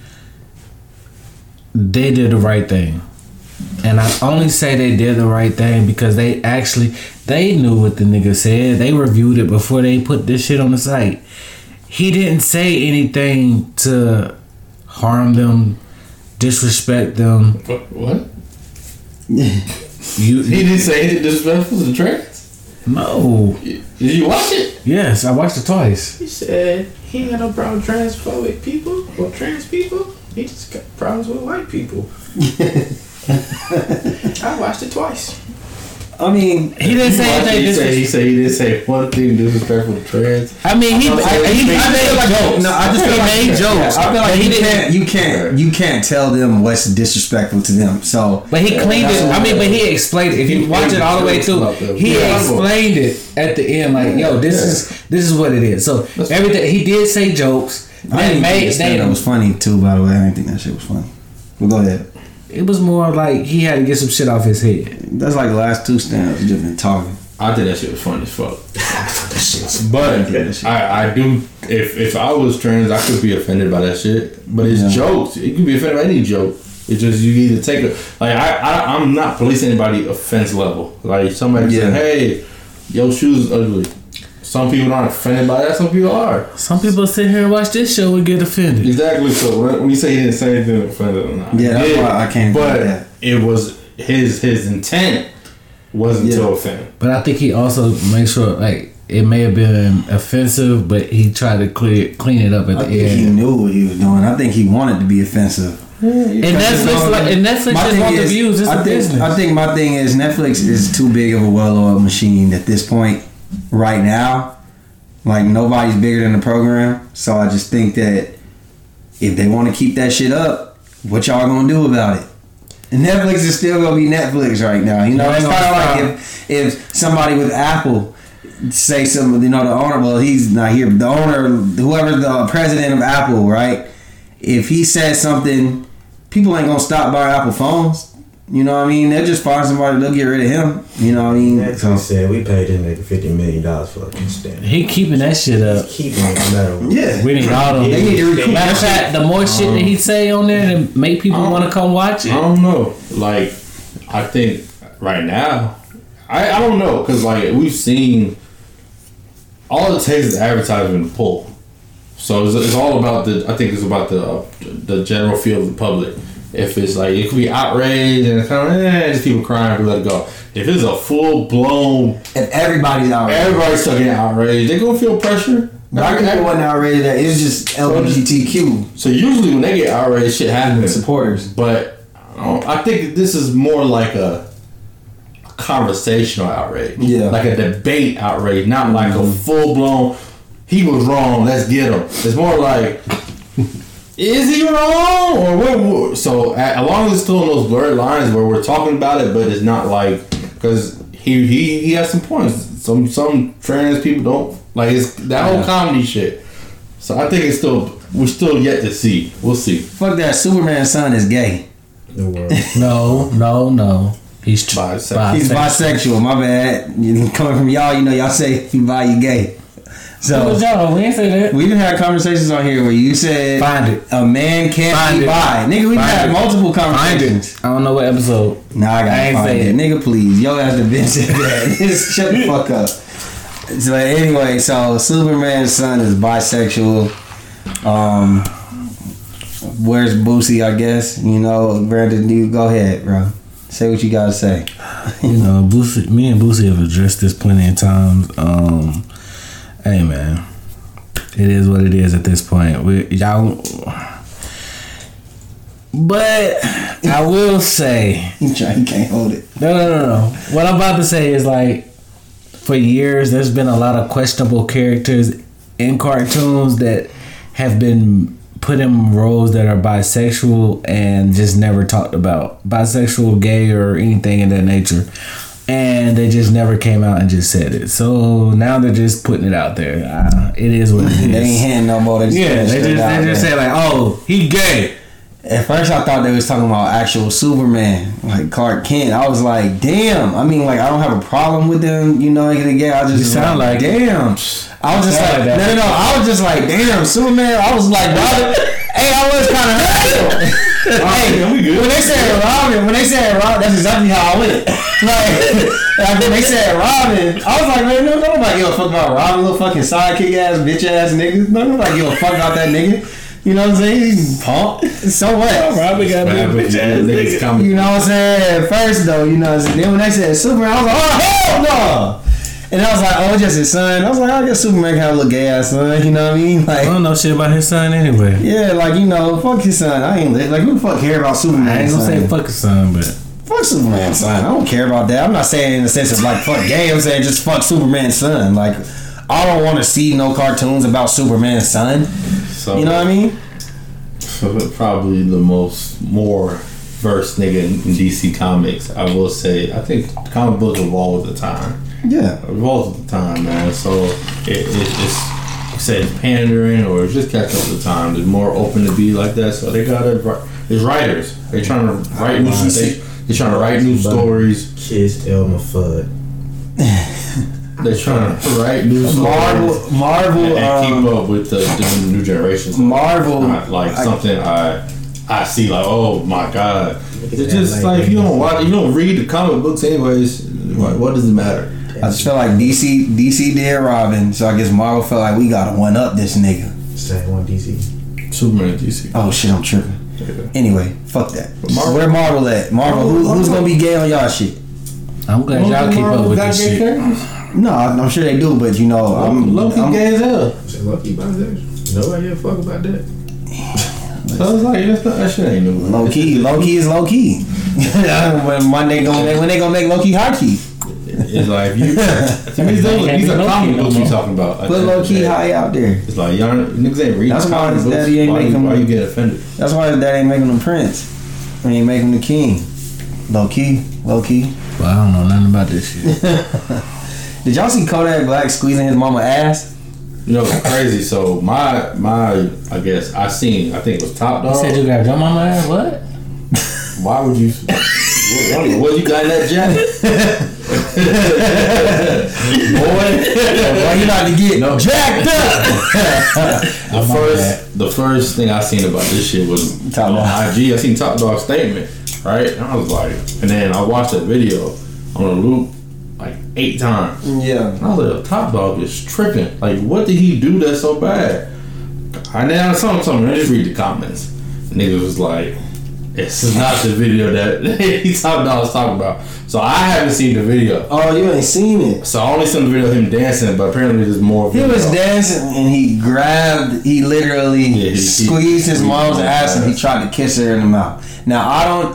They did the right thing. And I only say they did the right thing because they actually, they knew what the nigga said. They reviewed it before they put this shit on the site. He didn't say anything to harm them, disrespect them. What? What? You, He didn't say anything disrespectful to the trans? no. Did you watch it? Yes, I watched it twice. He said he ain't got no problem with transphobic people or trans people. He just got problems with white people. I watched it twice. I mean, He didn't say Watch it, anything he said he disrespectful. said he didn't say one thing disrespectful to trans. I mean, he, I, I- he, he I made feel like- jokes. no, I just he feel like made jokes. I feel but like he you didn't. can't, you can't, you can't tell them what's disrespectful to them. So, But he cleaned That's it. what- I mean, but he explained it. If you He watch made it all the way jokes through, about them. he Yeah. explained it at the end. Like, yo, this Yeah. is this is what it is. So everything he did say jokes. I Then didn't made think that they, was funny too. By the way, I didn't think that shit was funny. But go ahead. it was more like he had to get some shit off his head. That's like the last two stand-ups. Just been talking. I think that shit was funny as fuck. That shit's But that shit. I, I do. If if I was trans, I could be offended by that shit. But it's Yeah. jokes. You can be offended by any joke. It's just you either take it. Like I, I I'm not policing anybody offense level. Like somebody Yeah. said, hey, your shoes is ugly. Some people aren't offended by that. Some people are. Some people sit here and watch this show and get offended. Exactly. So when, when you say he didn't say anything offended, I'm not. Yeah, that's He did, why I can't But do that. it was his his intent wasn't Yeah. to offend. But I think he also made sure like it may have been offensive, but he tried to clear clean it up at I the think he end. knew what he was doing. I think he wanted to be offensive. And Netflix, like, and Netflix My just thing want the is, views. It's I a think, business. I think my thing is Netflix is too big of a well-oiled machine at this point. Right now, like nobody's bigger than the program. So I just think that if they want to keep that shit up, what y'all gonna do about it? And Netflix is still gonna be Netflix right now. You know, Yeah, it's no, kind of it's like if if somebody with Apple say something, you know, the owner. Well, he's not here. But the owner, whoever the president of Apple, right? If he says something, people ain't gonna stop buying Apple phones. You know what I mean? They'll just find somebody. They'll get rid of him. You know what I mean? Netflix said we paid him nigga fifty million dollars for a stand. He keeping that shit up. Keeping it no matter what. Yeah. We need all them. They need to recoup Matter of that fact, the more shit that he say on there to make people want to come watch I it. don't know. Like, I think right now, I, I don't know because like we've seen all it takes is advertisement to pull. So it's, it's all about the. I think it's about the uh, the general feel of the public. If it's like it could be outrage and it's kind of eh, just people crying, we let it go. If it's a full blown, If everybody's outraged, everybody's stuck in outrage, they gonna feel pressure. Black people wasn't outraged. That it's just L G B T Q So usually when they get outraged, shit happens. supporters. But I, don't, I think this is more like a conversational outrage. Yeah. Like a debate outrage, not like a full blown, he was wrong, let's get him. It's more like, is he wrong? Or what? what? So, as long as it's still in those blurred lines where we're talking about it, but it's not like, because he, he, he has some points. Some some trans people don't, like, it's that whole comedy shit. So, I think it's still, we're still yet to see. We'll see. Fuck that. Superman's son is gay. The world. No, no, no. He's tr- Bisexual. He's bisexual. My bad. You coming from y'all, you know y'all say if you bi, you gay. So y'all, we ain't say that. we've had conversations on here where you said Find it. a man can't Find be it. bi. Nigga, we've Find had it. multiple Find conversations. it. I don't know what episode. Nah, I I gotta ain't find say it. it. Nigga, please. Yo ass the bitch that. Shut the fuck up. So anyway, so Superman's son is bisexual. Um, where's Boosie? I guess you know. Brandon, you go ahead, bro. Say what you gotta say. You know, Boosie, me and Boosie have addressed this plenty of times. Um, hey man, it is what it is at this point. We y'all, but I will say, You try, you can't hold it. no, no, no, no. What I'm about to say is like, for years, there's been a lot of questionable characters in cartoons that have been put in roles that are bisexual and just never talked about. Bisexual, gay, or anything in that nature. And they just never came out and just said it. So now they're just putting it out there. Uh, it is what it is. They ain't handing no more. They just Yeah, put it they just, straight out they just there. say like, oh, he gay. At first, I thought they was talking about actual Superman, like Clark Kent. I was like, damn. I mean, like, I don't have a problem with them, you know, making it gay. I just You sound like, like- damn. I was just sound like, like no, that. no, no. I was just like, damn, Superman. I was like, Robin. Hey, I was kind of hurt. Hey, when they said Robin, when they said Robin, that's exactly how I went. Like, like when they said Robin, I was like, man, no, nobody give a fuck about Robin, little fucking sidekick ass, bitch ass nigga. Nobody give a fuck about that nigga. You know what I'm saying? He's punk. So what? Robin got Man, me. niggas coming. You know what I'm saying? At first though, you know what I'm saying? Then when they said Superman, I was like, oh hell no! And I was like, oh, it's just his son. I was like, I guess Superman can have a little gay ass son, you know what I mean? I Like, don't know shit about his son anyway. yeah, like, you know, fuck his son. I ain't li- like, who the fuck care about Superman? I ain't gonna son? say fuck his son, but Fuck Superman's son. I don't care about that. I'm not saying in the sense of like fuck gay. I'm saying just fuck Superman's son. Like, I don't want to see no cartoons about Superman's son. So, You know what I mean? probably the most more versed nigga in, in D C Comics. I will say, I think comic books evolve with the time. Yeah. Evolve with the time, man. So it, it, it's say it's pandering or it's just catch up with the time. They're more open to be like that. So they gotta. There's writers. They're trying to write new. They, they're trying to write new stories. Kids Elmer Fudd. They're trying to write new stories. Marvel, Marvel, and, and um, keep up with the, the new generations. Marvel, Not like I- something I I see like, oh my god. It's that just like like you don't watch, you don't read the comic books anyways. What, what does it matter? I just feel like D C D C did Robin, so I guess Marvel felt like we gotta one up this nigga. Same one D C. Superman D C. Oh shit, I'm tripping. Anyway, fuck that. Marvel- Where Marvel at? Marvel, who, who's gonna be gay on y'all shit? I'm glad y'all keep up with this shit. No, I'm sure they do, but you know, I'm, Loki I'm gay as hell. Say lucky about that. Nobody give a fuck about that. So it's like that's not, that shit ain't new. low key. Low key is low key. when when they gonna make, when they gonna make low key high key? It's like you. To me, these are, these are comic books you talking about. Put low key high out there. It's like y'all niggas ain't reading That's why comic his books. daddy ain't why, make you, them- why you get offended? That's why his dad ain't making him prince. He ain't making him the king. Low key, low key. Well, I don't know nothing about this shit. Did y'all see Kodak Black squeezing his mama ass? You know, it's crazy. So my my, I guess I seen. I think it was Top You Dog. said you got your mama ass? What? Why would you? What, what you got in that jacket? Boy, Why you not to get No. jacked up? the first the first thing I seen about this shit was Top on Dog. I G. I seen Top Dog's statement, right? And I was like, and then I watched that video on a loop like eight times. Yeah. And I was like, Top Dog is tripping. Like, what did he do that's so bad? And then I saw something. I just read the comments. Niggas was like, this is not the video that he Top Dog was talking about. So I haven't seen the video. Oh, you ain't seen it. So I only seen the video of him dancing, but apparently there's more He video. was dancing and he grabbed, he literally Yeah, he- he- squeezed his he- mom's he- ass and he tried to kiss her in the mouth. Now, I don't,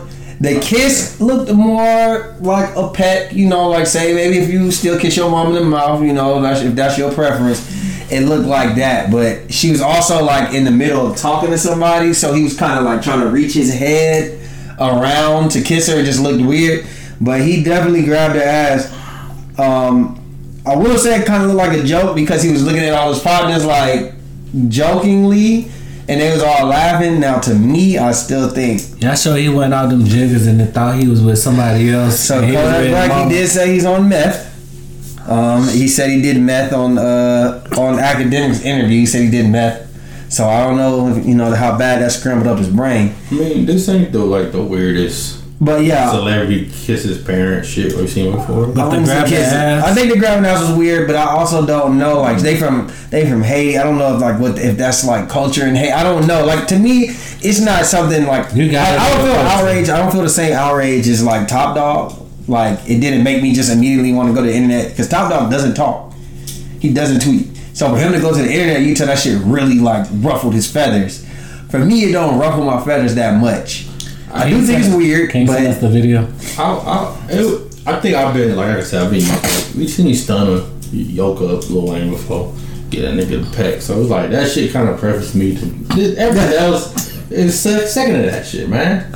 The kiss looked more like a pet, you know, like say maybe if you still kiss your mom in the mouth, you know, that's, if that's your preference, it looked like that. But she was also like in the middle of talking to somebody, so he was kind of like trying to reach his head around to kiss her. It just looked weird, but he definitely grabbed her ass. Um, I will say it kind of looked like a joke because he was looking at all his partners like jokingly. And they was all laughing. Now, to me, I still think. Yeah, I sure he went out them jiggers and they thought he was with somebody else. So Kodak Black, he did say he's on meth. Um, he said he did meth on uh, on Academics interview. He said he did meth. So I don't know, if, you know, how bad that scrambled up his brain. I mean, this ain't the like the weirdest. But yeah, celebrity kisses parent shit we've seen before. But the grab ass. I think the grabbing ass was weird, but I also don't know. Like they from they from Haiti. I don't know if like what if that's like culture in Haiti. I don't know. Like to me, it's not something like you got. I, I don't feel outrage. I don't feel the same outrage as like Top Dog. Like it didn't make me just immediately want to go to the internet because Top Dog doesn't talk. He doesn't tweet. So for him to go to the internet, you tell that shit really like ruffled his feathers. For me, it don't ruffle my feathers that much. I do think it's weird, Can you but send us the video? I, I, it, I think I've been like I said, I've been we seen you stunner Yoka up Lil Wayne before, get that nigga the pack. So it was like that shit kind of prefaced me to everything else is second to that shit, man.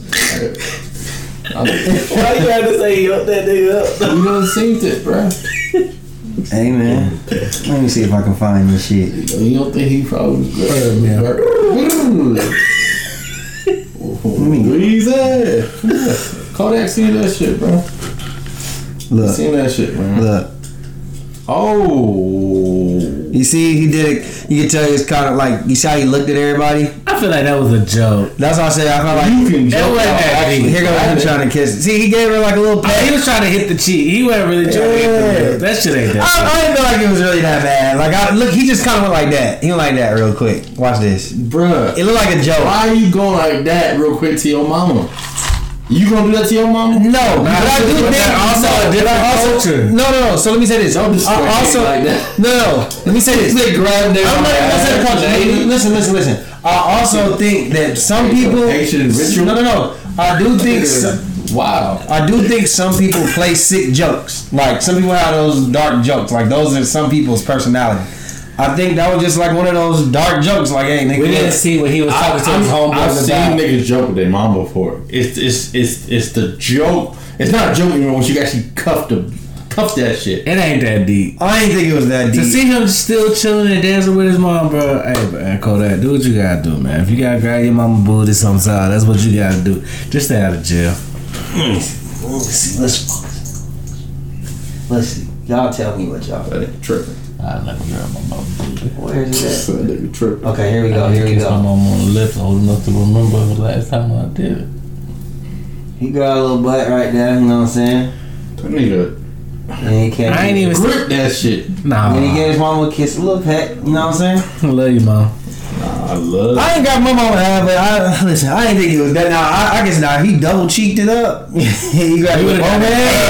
Why you had to say yuck that nigga up? You done seen it, bro. Hey man, let me see if I can find this shit. You don't think he probably was good, man? Easy. Kodak seen that shit, bro. Look, seen that shit, man. Look. Oh, you see, he did it. You can tell it's kind of like you see how he looked at everybody. I feel like that was a joke. That's why I said I felt like you can that joke. wasn't that actually, here goes him trying to kiss. See, he gave her like a little pat. He was trying to hit the cheek. He wasn't really trying to hit the That shit ain't that. I, I didn't feel like it was really that bad. Like, I, look, he just kind of went like that. He went like that real quick. Watch this, bruh. It looked like a joke. Why are you going like that real quick to your mama? You gonna do that to your mama? No, nah, but I do think also no, a different also, culture. No, no, no. So let me say this. Don't I also like that. no, no. Let me say this. They grab their I'm not gonna say the culture. Listen, listen, listen. I also think that some people. Haitian ritual. No, no, no. I do think. Some, wow. I do think some people play sick jokes. Like some people have those dark jokes. Like those are some people's personality. I think that was just like one of those dark jokes. Like, hey, nigga, we didn't see what he was talking I, to his homeboys I've about. seen niggas joke with their mom before. It's it's it's it's the joke. It's not a joke anymore when you actually cuff the cuff that shit. It ain't that deep. I didn't think it was that deep. To see him still chilling and dancing with his mom, bro. Hey, man, Kodak, do what you gotta do, man. If you gotta grab your mama booty sometime, that's what you gotta do. Just stay out of jail. Let's see. Let's let's see. Y'all tell me what y'all. That nigga tripping. I never grab my mama booty. Where is it at? That nigga tripping. Okay, here we go. Here we Kiss my go. mama on the lips old enough to remember the last time I did it. He got a little butt right there. You know what I'm saying? That nigga. And he can't. I ain't even grip that shit. Nah. And he gave his mama a kiss, a little pet. You know what I'm saying? I love you, mom. Nah, I love. I ain't got my mama have, but I listen. I didn't think he was that. Now I, I guess now he double cheeked it up. He got He his would've mama.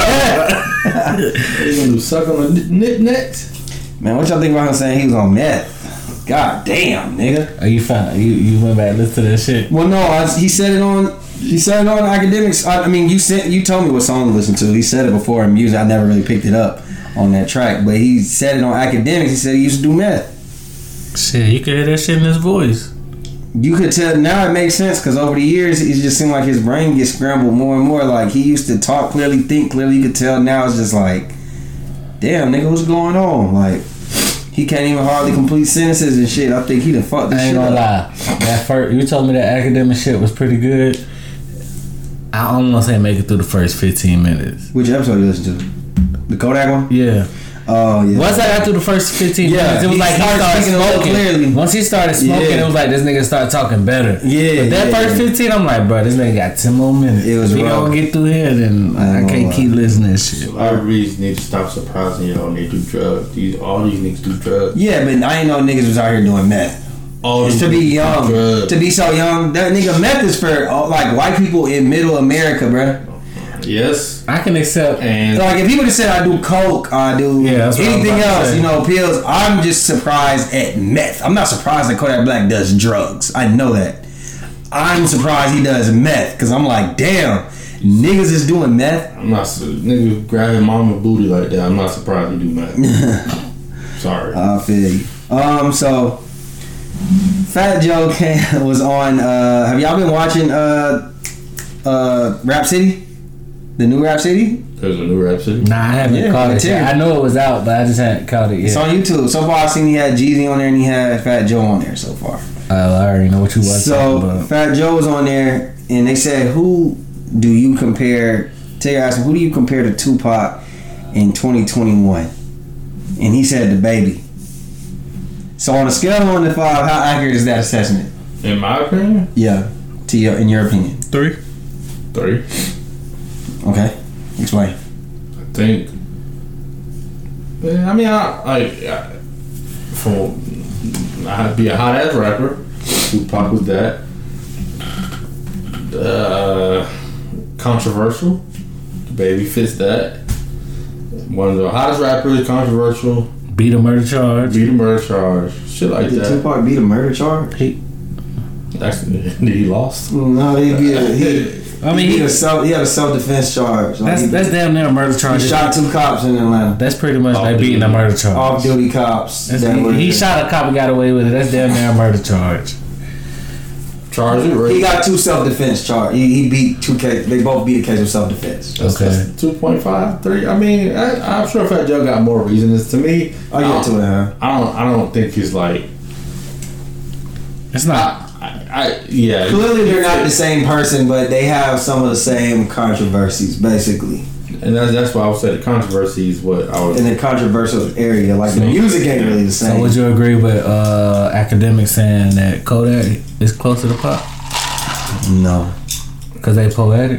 You gonna do suck on the nip next? Man, what y'all think about him saying he was on meth? God damn, nigga. Are you fine? You you went back and listened to that shit? Well, no, I, he said it on. He said it on Academics. I, I mean, you sent you told me what song to listen to. He said it before in music. I never really picked it up on that track, but he said it on Academics. He said he used to do meth. Shit, you could hear that shit in his voice. You could tell now it makes sense because over the years it just seemed like his brain gets scrambled more and more. Like he used to talk clearly, think clearly. You could tell now it's just like, damn, nigga, what's going on? Like he can't even hardly complete sentences and shit. I think he done fucked this I ain't shit gonna up. lie. That first, you told me that Academic shit was pretty good. I don't want to say make it through the first fifteen minutes. Which episode you listen to? The Kodak one? Yeah. Oh yeah. Once I got through the first fifteen Yeah, minutes, it was he like he started started speaking a little smoking. clearly. Once he started smoking, Yeah. it was like this nigga started talking better. Yeah, But that yeah, first yeah. fifteen, I'm like, bro, this nigga got ten more minutes. It was if he rough. don't get through here, then I I, ain't can't gonna keep lie. listening to shit. A lot of reasons need to stop surprising y'all when they do drugs. These all these niggas do drugs. Yeah, but I ain't know niggas was out here doing meth. All It's these to be niggas do young, drugs. to be so young. That nigga meth is for uh, like white people in middle America, bruh. Yes, I can accept. and Like if he would have said I do coke, I do Yeah, that's what I was anything about to else, say. you know, pills. I'm just surprised at meth. I'm not surprised that Kodak Black does drugs. I know that. I'm surprised he does meth because I'm like, damn, niggas is doing meth. I'm not su- nigga grabbing mama booty like that. I'm not surprised he do meth. Sorry. I feel you. Um, so Fat Joe came, was on. Uh, have y'all been watching uh, uh, Rap City? The new Rap City? There's a new Rap City. Nah, I haven't Yeah, caught it material. yet. I know it was out, but I just haven't caught it It's yet. on YouTube. So far, I've seen he had Jeezy on there and he had Fat Joe on there so far. Uh, I already know what you was So talking about. Fat Joe was on there, and they said, "Who do you compare?" Taylor asked him, "Who do you compare to Tupac in twenty twenty-one?" And he said, "The Baby." So on a scale of one to five, how accurate is that assessment? In my opinion, Yeah, to your in your opinion. Three. three. Okay, explain. I think. Yeah, I mean, I like I, for I'd be a hot ass rapper. Tupac was that. Uh, controversial. The Baby fits that. One of the hottest rappers, controversial. Beat a murder charge. Beat a murder charge. Shit like Did that. Tupac beat a murder charge? He, Actually, he lost. No, he beat. A, he, I mean, he, beat he, a self, he had a self defense charge. Like that's he, that's damn near a murder he charge. shot two cops in Atlanta. That's pretty much like Off-duty. beating a murder charge. Off duty cops. That's- that he, were- he shot a cop and got away with it. That's damn near a murder charge. Charge it, right? He got two self defense charges. He, he beat two case. They both beat a case of self defense. That's, Okay. that's two point five, three. I mean, I, I'm sure Fat Joe got more reasons. To me, I get two and a half. I don't. I don't think he's like. It's not. I, I yeah. Clearly, they're not the same person, but they have some of the same controversies, basically, And that's that's why I would say the controversy is what I was. in the controversial area. Like the music ain't really the So same. would you agree with uh, academics saying that Kodak is closer to Pop No, because they poetic?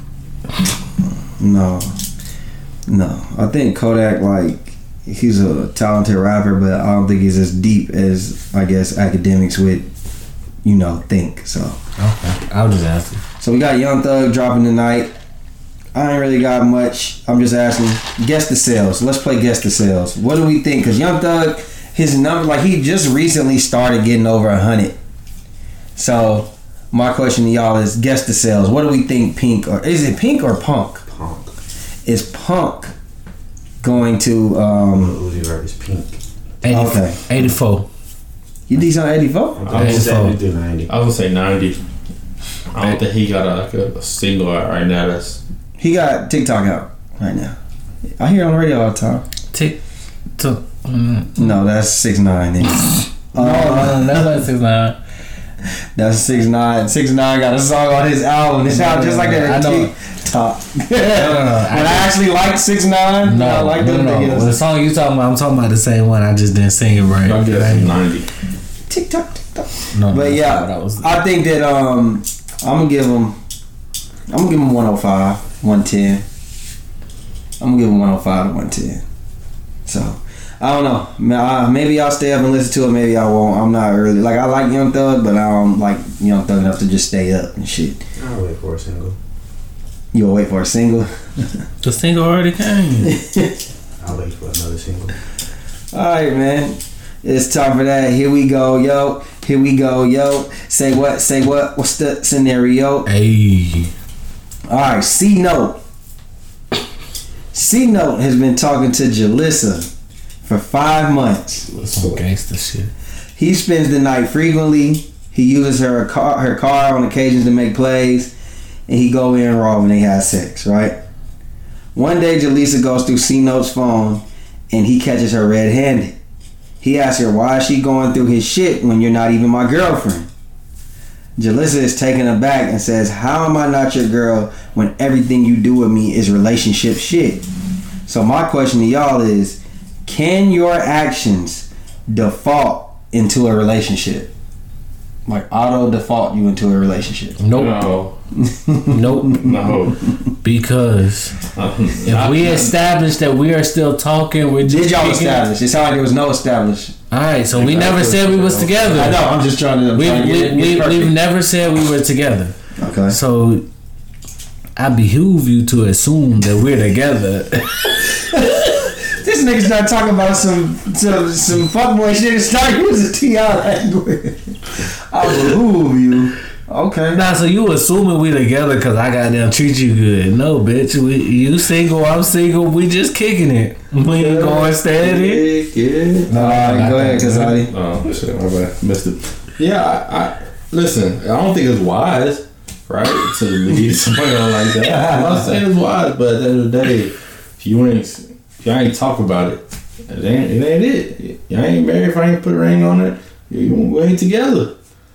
no, no. I think Kodak, like, he's a talented rapper, but I don't think he's as deep as I guess academics would, you know, think. So. Okay, I'll just ask you. So we got Young Thug dropping tonight. I ain't really got much. I'm just asking. Guess the sales. Let's play guess the sales. What do we think? Because Young Thug, his number, like he just recently started getting over a hundred. So my question to y'all is, guess the sales. What do we think? Pink or is it Pink or Punk? Punk. Is Punk going to? um Uzi Vert is pink. eighty, Okay. eighty-four. You think on eighty-four? I was eighty-four. saying do ninety. I would say ninety. I don't think he got a, like a, a single out right now. That's He got TikTok out right now. I hear it on the radio all the time. Tick, took. Mm. No, that's six nine. Then. No, Uh, no, that wasn't six nine. That's six nine. Six nine got a song on his album. It sounds just like that. I know. Top. no, no, When I actually like six nine, No, I like no, them no. videos. Well, the song you talking about, I'm talking about the same one. I just didn't sing it right. I guess Right? ninety. TikTok, TikTok. No, no, But that's yeah, not what I was. I think that um, I'm gonna give him. I'm gonna give him one oh five, one ten. I'm gonna give him one oh five to one ten. So I don't know. Ma- I- Maybe I'll stay up and listen to it. Maybe I won't. I'm not really like I like Young Thug, but I don't like Young Thug enough to just stay up and shit. I'll wait for a single. You'll wait for a single. The single already came. I'll wait for another single. All right, man. It's time for that. Here we go, yo. Here we go, yo. Say what? Say what? What's the scenario? Hey, All right, C Note. C Note has been talking to Jalissa for five months. some gangster shit. He spends the night frequently. He uses her car, her car on occasions to make plays, and he go in raw when they have sex. Right. One day, Jalissa goes through C Note's phone, and he catches her red-handed. He asks her, why is she going through his shit when you're not even my girlfriend? Jalissa is taken aback and says, how am I not your girl when everything you do with me is relationship shit? So my question to y'all is, can your actions default into a relationship? Like auto default you into a relationship? Nope. No, Nope. no. Because if we establish that we are still talking, we're just Did y'all kicking- establish? It sounded like there was no established. All right, so we never said we was together. I know, I'm just trying to, I'm We, trying to we, get, we, get perfect. we've never said we were together. Okay. So I behoove you to assume that we're together. This nigga's not talking about some some, some fuckboy shit. It's talking using T I language. I behoove you Okay. Nah, so you assuming we together because I got them treat you good? No, bitch. We, you single, I'm single. We just kicking it. We ain't going steady. Yeah. All right, go ahead, Kazadi. Oh shit, my bad, missed it. Yeah, I, I listen. I don't think it's wise, right, to leave somebody on like that. I'm not saying it's wise, but at the end of the day, if you ain't, if y'all ain't talk about it, it ain't, it ain't it. Y'all ain't married. If I ain't put a ring on it, you we ain't together.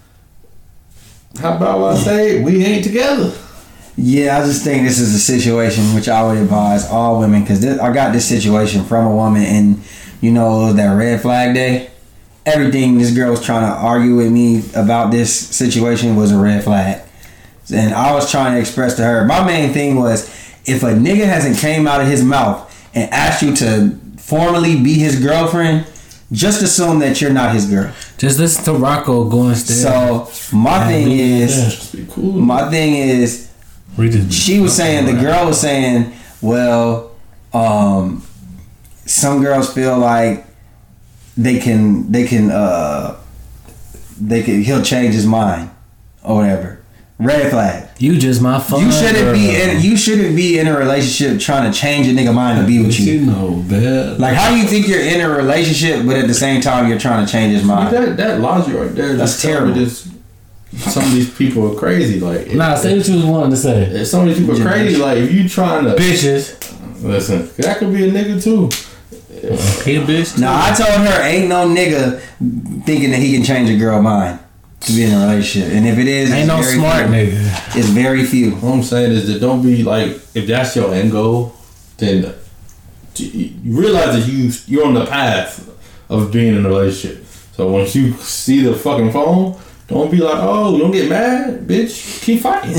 How about what I say? We ain't together. Yeah, I just think this is a situation which I would advise all women, because I got this situation from a woman, and you know that red flag day. Everything this girl was trying to argue with me about this situation was a red flag, and I was trying to express to her. My main thing was, if a nigga hasn't came out of his mouth and asked you to formally be his girlfriend, just assume that you're not his girl. Just listen to Rocco going steady. So my thing is, Be cool. my thing is. She was saying, the girl was saying, well, um, some girls feel like they can, they can, uh, they can, he'll change his mind or whatever. Red flag. You just my fun. You shouldn't girl. be in, you shouldn't be in a relationship trying to change a nigga mind to be with you. You know that. Like, how do you think you're in a relationship, but at the same time you're trying to change his mind? That that logic right there. That's just tell me terrible. This, some of these people are crazy. Like, Nah, say what you was wanting to say. if some of these people are crazy. Like, if you trying to Bitches. listen, that could be a nigga too. He a bitch. Now, I told her, ain't no nigga thinking that he can change a girl mind to be in a relationship. And if it is, Ain't it's no very smart few. nigga. It's very few. What I'm saying is that don't be like, if that's your end goal, then you realize that you you're on the path of being in a relationship. So once you see the fucking phone, don't be like, oh, don't get mad, bitch. Keep fighting.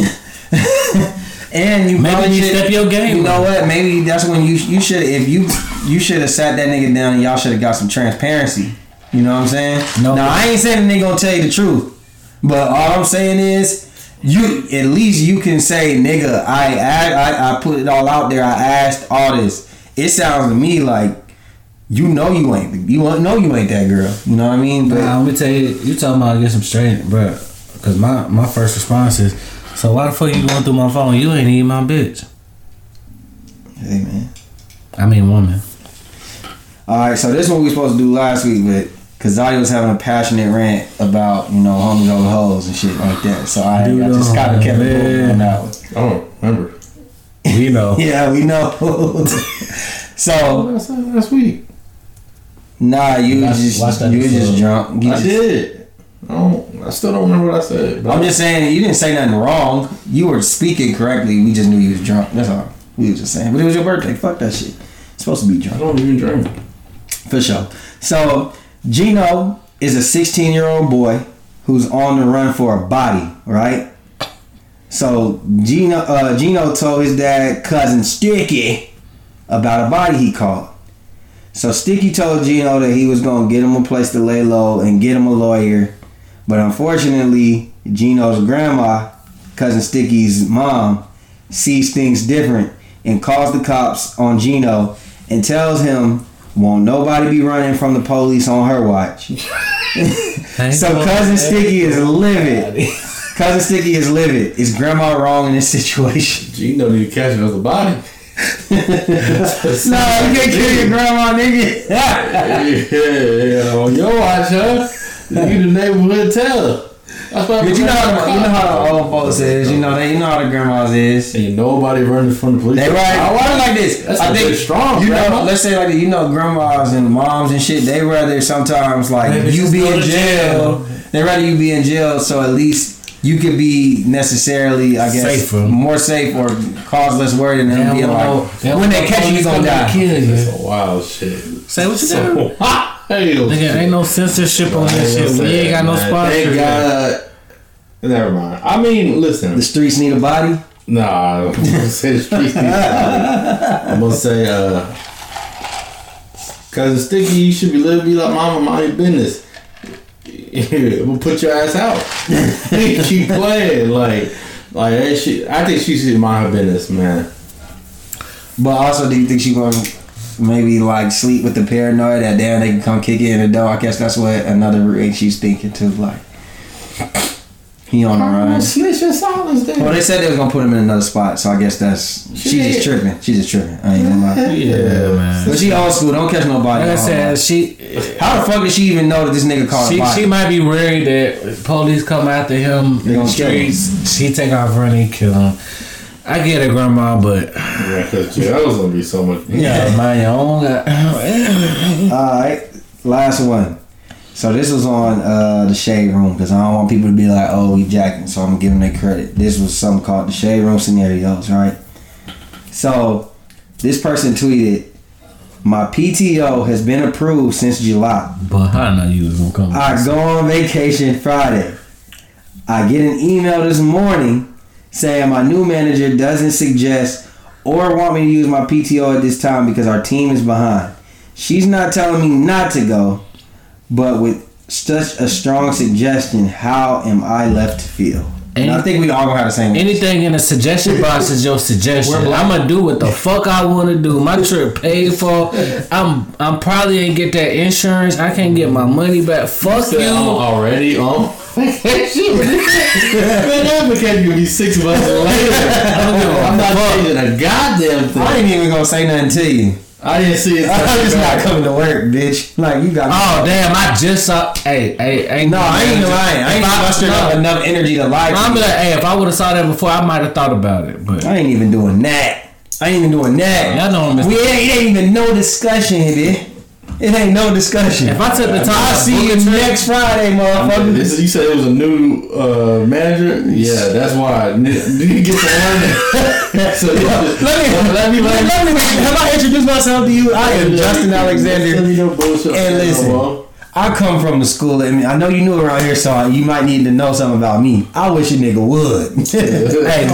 And you Maybe probably you should, step your game You know up. what? Maybe that's when you you should if you you should have sat that nigga down and y'all should have got some transparency. You know what I'm saying? No. Now I ain't saying the nigga gonna tell you the truth, but all I'm saying is you at least you can say, nigga, I I I, I put it all out there. I asked all this. It sounds to me like you know you ain't you know you ain't that girl. You know what I mean? But Nah, let me tell you, you talking about get some straight, bro. Cause my, my first response is, so why the fuck you going through my phone? You ain't even my bitch. hey man. I mean woman. All right, so this one we were supposed to do last week, but Kazadi was having a passionate rant about, you know, homies over hoes and shit like that. So I, I just kind of kept it moving on that one. I don't remember. We know. Yeah, we know. So Last last week. nah, you Watch- was just watch that you was just episode. drunk. You I just- did. I don't. I still don't remember what I said. but I'm just saying you didn't say nothing wrong. You were speaking correctly. We just knew you was drunk. That's all. We was just saying. But it was your birthday. Fuck that shit. You're supposed to be I drunk. don't even drink. For sure. So, Gino is a sixteen year old boy who's on the run for a body, right? So, Gino, uh, Gino told his dad, cousin Sticky, about a body he caught. So, Sticky told Gino that he was going to get him a place to lay low and get him a lawyer. But unfortunately, Gino's grandma, cousin Sticky's mom, sees things different and calls the cops on Gino and tells him, won't nobody be running from the police on her watch. So cousin Sticky is livid. Cousin Sticky is livid. Is grandma wrong in this situation? Gino need to catch another body. No, you can't kill your grandma, nigga. yeah, yeah, on your watch, huh? You the neighborhood teller. That's why. But you know how the, you know how the old folks is. You know they you know how the grandmas is. Ain't nobody running from the police. They right. I want it like this. That's I a think bit strong, You grandma. know, let's say like you know, grandmas and moms and shit. They rather sometimes like Maybe you just be go in to jail. jail. They rather you be in jail, so at least you could be necessarily, I guess, Safer. more safe or cause less worry than them being like, when they catch you, you gonna die. Kill you. That's a wild shit. Say what you So do. wild. Nigga, ain't no censorship on this shit. We ain't got no sponsor. Thank God. Never mind. I mean, listen. The streets need a body. Nah, I'm gonna say the streets need somebody. I'm gonna say, uh, cousin Sticky, you should be living be like mama, mind your business. I'm gonna put your ass out. Keep playing, like, like that shit. I think she should mind her business, man. But also, do you think she gonna maybe like sleep with the paranoia that damn they can come kick it in the door? I guess that's what another ring she's thinking too. Like, He on the run. Snitch and silence there. Well, they said they was gonna put him in another spot, so I guess that's she Yeah. just tripping. She just tripping. I ain't gonna lie. Yeah, man. But she old school. Don't catch nobody. Like I on said, her. she How the fuck did she even know that this nigga called she, a body? she might be worried that police come after him They in the gonna kill him. streets. She take off running, kill him. I get it, grandma, but Yeah, because jail was gonna be so much. yeah, man, your own. All right, last one. So this was on uh, the Shade Room because I don't want people to be like, "Oh, we jacking," so I'm gonna give them their credit. This was something called the Shade Room Scenarios, right? So this person tweeted, "My P T O has been approved since July. But I know you was gonna come. I go on vacation Friday. I get an email this morning saying my new manager doesn't suggest or want me to use my P T O at this time because our team is behind. She's not telling me not to go, but with such a strong suggestion, how am I left to feel?" And I think we all gonna have the same. Anything in the suggestion box is your suggestion. I'm gonna do what the fuck I want to do. My trip paid for. I'm I'm probably ain't get that insurance. I can't get my money back. Fuck Said you. I'm already on vacation. Man, that vacation gonna be six months later. I'm not changing a goddamn thing. I ain't even gonna say nothing to you. I didn't see it. I'm just not coming to work, bitch. Like you got. Oh damn! I just saw. Hey, hey, hey. No, I ain't lying. I ain't mustering no. up enough energy to lie. to I'm you. like, hey, if I would have saw that before, I might have thought about it. But I ain't even doing that. I ain't even doing that. Y'all know Mister We ain't, it ain't even no discussion, bitch. It ain't no discussion. if I took the time, I'll to see you book a trip- next Friday, motherfucker. This, you said it was a new uh, manager? Yeah, that's why. Did you get to learn it? So, yeah, Let me let me let me, let me have I introduced myself to you? I am Justin Alexander. And listen, I come from the school. I mean, I know you knew around here, so you might need to know something about me. I wish a nigga would. Hey,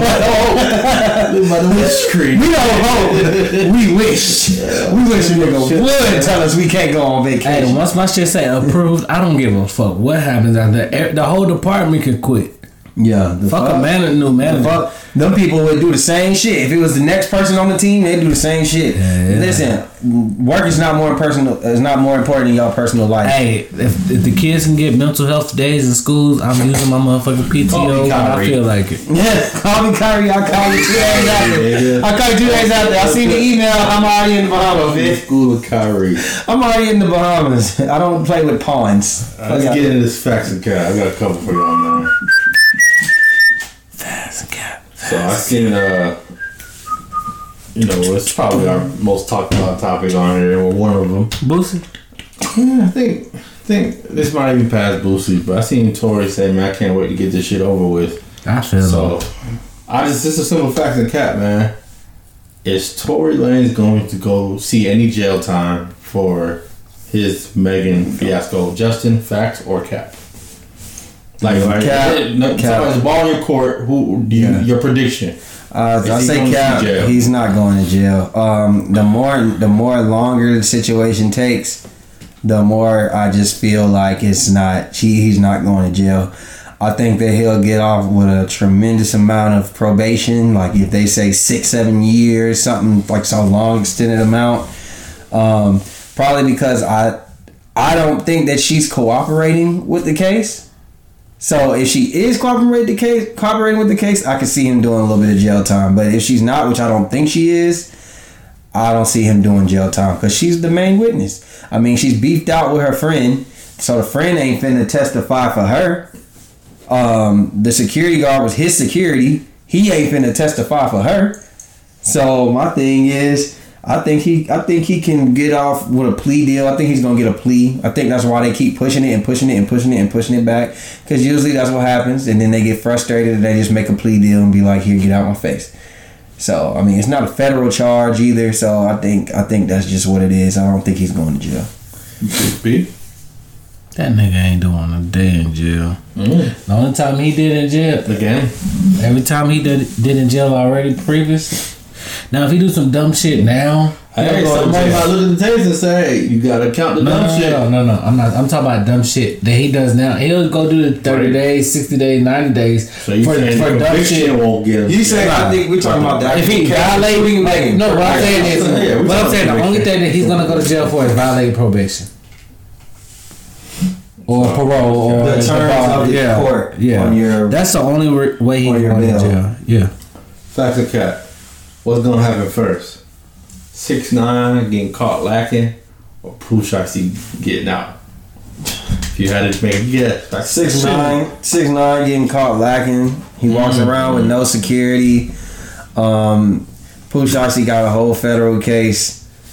but, by the wish creek. we don't vote. We wish. We wish a nigga would tell us we can't go on Hey, vacation. once my shit say approved, I don't give a fuck what happens out there. The whole department can quit. Yeah, the Fuck a man, new manager. Fuck, them people would do the same shit. If it was the next person on the team, they'd do the same shit. Yeah, yeah. Listen, work is not more personal. Is not more important than your personal life. Hey, if, if the kids can get mental health days in schools, I'm using my motherfucking P T Call O me when I Kyrie. feel like it. Yeah, call me Kyrie. I'll call you two days after. I'll call you two days after. I seen the email. I'm already in the Bahamas, bitch. School of Kyrie. I'm already in the Bahamas. I don't play with pawns. Let's get into this facts and cat. I got a couple for y'all now. Fast cap. So I seen, uh, you know, it's probably our most talked about topic on here, or one of them. Boosie. Yeah, I think, I think this might even pass Boosie, but I seen Tory say, "Man, I can't wait to get this shit over with." I feel So, I just, this is a simple fact and cap, man. Is Tory Lanez going to go see any jail time for his Megan fiasco? Justin, fact or cap? Like, like Cap. eh, no, Cap. somebody's ball in your court. Who do you? Yeah. Your prediction? Uh, Is I he say going to Cap. jail? He's not going to jail. Um, the more the more longer the situation takes, the more I just feel like it's not. He, he's not going to jail. I think that he'll get off with a tremendous amount of probation. Like if they say six, seven years, something like some long extended amount. Um, probably because I I don't think that she's cooperating with the case. So if she is cooperating with the case, cooperating with the case, I could see him doing a little bit of jail time. But if she's not, which I don't think she is, I don't see him doing jail time because she's the main witness. I mean, she's beefed out with her friend, so the friend ain't finna testify for her. Um, the security guard was his security. He ain't finna testify for her. So my thing is, I think he, I think he can get off with a plea deal. I think he's gonna get a plea. I think that's why they keep pushing it and pushing it and pushing it and pushing it back. Because usually that's what happens, and then they get frustrated and they just make a plea deal and be like, "Here, get out my face." So I mean, it's not a federal charge either. So I think, I think that's just what it is. I don't think he's going to jail. B. that nigga ain't doing a day in jail. Mm. The only time he did in jail, Again, every time he did did in jail already previous. Now if he do some dumb shit now, he hey, don't go to somebody jail. might look at the tapes and say, "Hey, you gotta count the No, dumb no, shit." no, no, no. I'm not. I'm talking about dumb shit that he does now. He'll go do the thirty Right. days, sixty days, ninety days So you for, saying for the dumb conviction shit. won't get him? You say I think we're talking about that. If he violating, like, no, what I'm saying is, Yeah, we what I'm talking saying, the conviction. only thing that he's gonna go to jail for is violating probation. or parole or The terms of the yeah, court yeah. on your- That's the only re- way he on can your go to bill. jail. Yeah. Facts or cap? What's gonna happen first? Six nine getting caught lacking, or Pooh Shiesty getting out? If you had to make a guess, that's Six nine, six nine, getting caught lacking. He walks Mm-hmm. around with no security. Um, Pooh Shiesty got a whole federal case.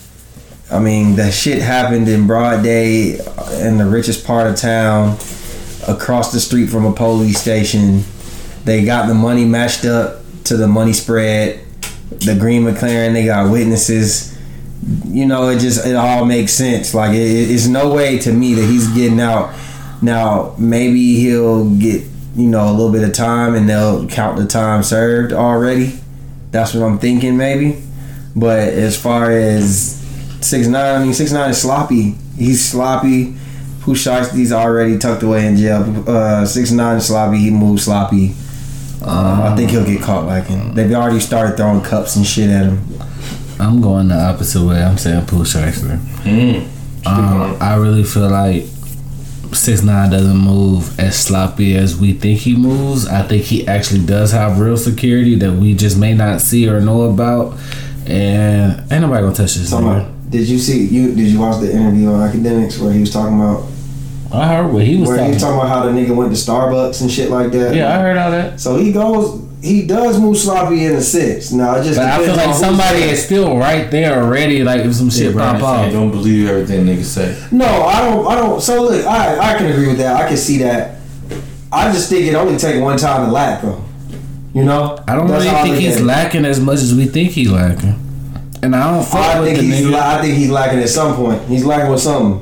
I mean, that shit happened in broad day in the richest part of town, across the street from a police station. They got the money matched up to the money spread. The Green McLaren, they got witnesses. You know, it just, it all makes sense. Like, it, it's no way to me that he's getting out. Now, maybe he'll get, you know, a little bit of time and they'll count the time served already. That's what I'm thinking, maybe. But as far as six nine, I mean, six nine is sloppy. He's sloppy. Pooh Shiesty's already tucked away in jail. Uh, six nine is sloppy. He moves sloppy. Um, I think he'll get caught lacking. They've already started throwing cups and shit at him. I'm going the opposite way. I'm saying Pooh Shiesty. Mm. Um, I really feel like six nine doesn't move as sloppy as we think he moves. I think he actually does have real security that we just may not see or know about. And ain't nobody gonna touch this. Talking nigga. about, did you see you did you watch the interview on Academics where he was talking about I heard what he was where talking. he was talking about how the nigga went to Starbucks and shit like that? Yeah, I heard all that. So he goes, he does move sloppy in a sense. Now it just But I depends feel like on who's somebody there. is still right there already. Like if some shit Brian pop saying, off. don't believe everything niggas say. No, I don't. I don't. So look, I I can agree with that. I can see that. I just think it only take one time to lack though. You know. I don't That's really how I think look he's at it. lacking as much as we think he's lacking. And I don't fuck I with think the he's. nigga. La- I think he's lacking at some point. He's lacking with something.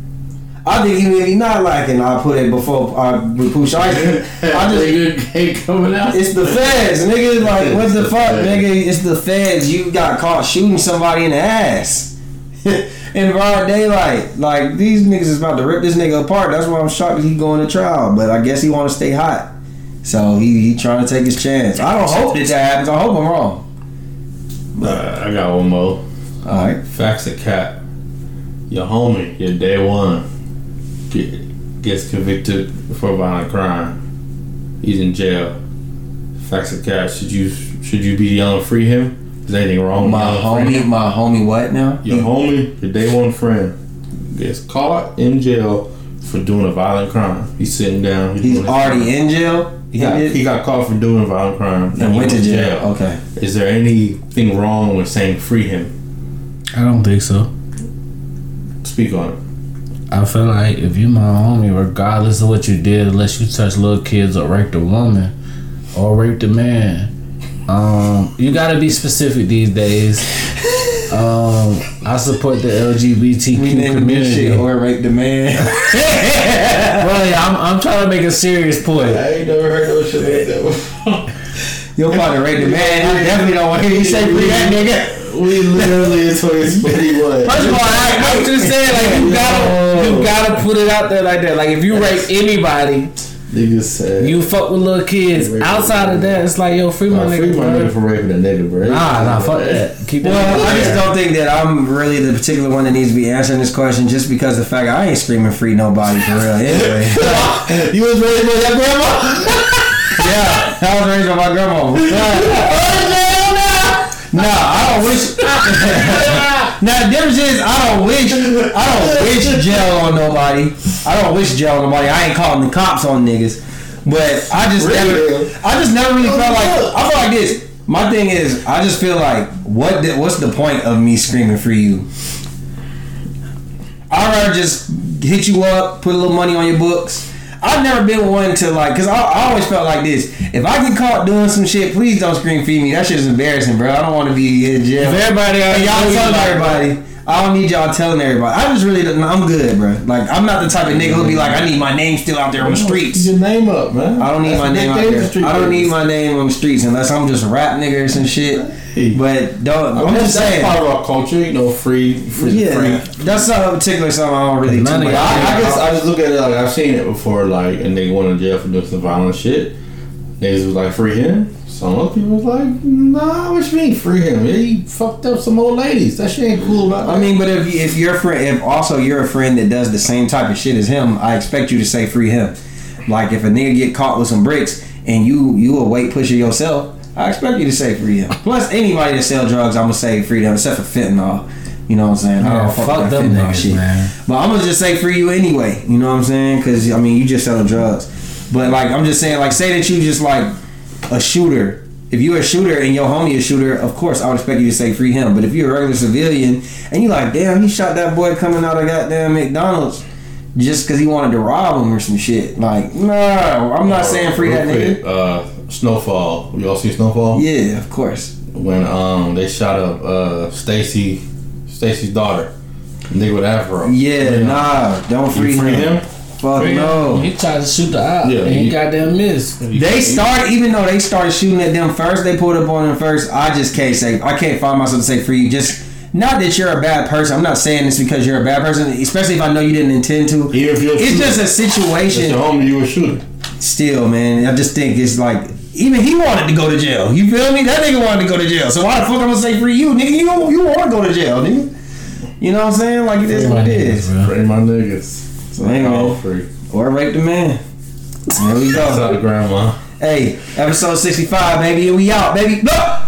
I think even if he's not lacking, I put it before I would push. I, I just. Nigga ain't coming out. It's the feds, nigga. Like, what the fuck, nigga? It's the feds. You got caught shooting somebody in the ass in broad daylight. Like, these niggas is about to rip this nigga apart. That's why I'm shocked that he going to trial. But I guess he want to stay hot, so he he trying to take his chance. I don't hope that that happens. I hope I'm wrong. Uh, I got one more. All right. Facts or cap? Your homie, your day one, get, gets convicted for a violent crime. He's in jail. Facts or cap? Should you should you be yelling free him? Is anything wrong with My yelling free homie, him? my homie, what now? Your homie, your day one friend, gets caught in jail for doing a violent crime. He's sitting down. He's doing his already crime. in jail. He got, he got caught for doing a violent crime and he went to jail. Okay. Is there anything wrong with saying free him? I don't think so. Speak on it. I feel like if you my homie, regardless of what you did, unless you touch little kids or raped a woman or raped a man, um, you gotta be specific these days. Um, I support the L G B T Q We named this community. shit or rape the man. Well, yeah, I'm, I'm trying to make a serious point. I ain't never heard no shit like that before. You'll probably rape the man. I definitely don't want to hear you say free that nigga. We literally in twenty twenty-one. First of all, I, I'm just saying, like you gotta, you gotta put it out there like that. Like if you rape anybody, Niggas said you fuck with little kids. Outside of that, it's like yo, free my Nah, nigga, free my bro. nigga for raping a nigga, bro. Nah, nah, fuck that. Keep Well, that. I just don't think that I'm really the particular one that needs to be answering this question just because of the fact I ain't screaming free nobody for real. Anyway. You was raised by that grandma? Yeah, I was raised by my grandma. Nah, I don't wish. Now the difference is I don't wish. I don't wish jail on nobody. I don't wish jail on nobody. I ain't calling the cops on niggas. But I just Really? never. I just never really felt like. I feel like this. My thing is, I just feel like what? The, what's the point of me screaming for you? I'd rather just hit you up, put a little money on your books. I've never been one to like, cause I, I always felt like this. If I get caught doing some shit, please don't scream feed me. That shit is embarrassing, bro. I don't want to be in jail. If everybody out And y'all here telling like- everybody. I don't need y'all telling everybody. I just really, don't- I'm good, bro. Like I'm not the type of nigga who'll be like, I need my name still out there on the streets. Keep your name up, man. I don't need That's my what name they out gave the there. street I don't need niggas. my name on the streets unless I'm just a rap nigga or some shit. But don't. I mean, I'm that's, just that's saying. part of our culture, you know, free, free, Yeah, free. that's not a particular something I don't really too None of much. y'all- I, I guess I just look at it like I've seen it before. Like a nigga went in jail for doing some violent shit. Niggas was like, free him. Some other people was like, nah, what you mean free him? Yeah, he fucked up some old ladies. That shit ain't cool about that. I mean, but if if you're a friend, if also you're a friend that does the same type of shit as him, I expect you to say free him. Like if a nigga get caught with some bricks and you you a weight pusher yourself, I expect you to say free him. Plus anybody that sell drugs, I'm gonna say free them, except for fentanyl. You know what I'm saying? Yeah, I don't fuck fuck that them fentanyl niggas, shit. man. But I'm gonna just say free you anyway. You know what I'm saying? Because I mean, you just selling drugs. But like I'm just saying, like say that you just like a shooter. If you're a shooter and your homie a shooter, of course I would expect you to say free him. But if you're a regular civilian and you like, damn, he shot that boy coming out of goddamn McDonald's just because he wanted to rob him or some shit. Like, no, I'm not Uh, saying free real that quick, nigga. Uh, Snowfall. You all see Snowfall? Yeah, of course. When um they shot up uh Stacy, Stacy's daughter, nigga with afro. Yeah, You know, nah, don't free, you free him. him. Fuck Free him? no. He tried to shoot the eye, Yeah, and he he- goddamn missed. They started, even though they started shooting at them first, they pulled up on them first. I just can't say, I can't find myself to say free you. Just, not that you're a bad person. I'm not saying this because you're a bad person, especially if I know you didn't intend to. Even if you're a It's shooter. just a It's situation. your homie, you a shooter. Still, man, I just think it's like, even he wanted to go to jail. You feel me? That nigga wanted to go to jail. So why the fuck I'm gonna say free you, nigga? You don't, you want to go to jail, nigga? You know what I'm saying? Like it is what it is. Free my niggas. So Hey, all man. free. Or rape the man. There we Shout go. out to grandma. Hey, episode sixty-five, baby. We out, baby. Look.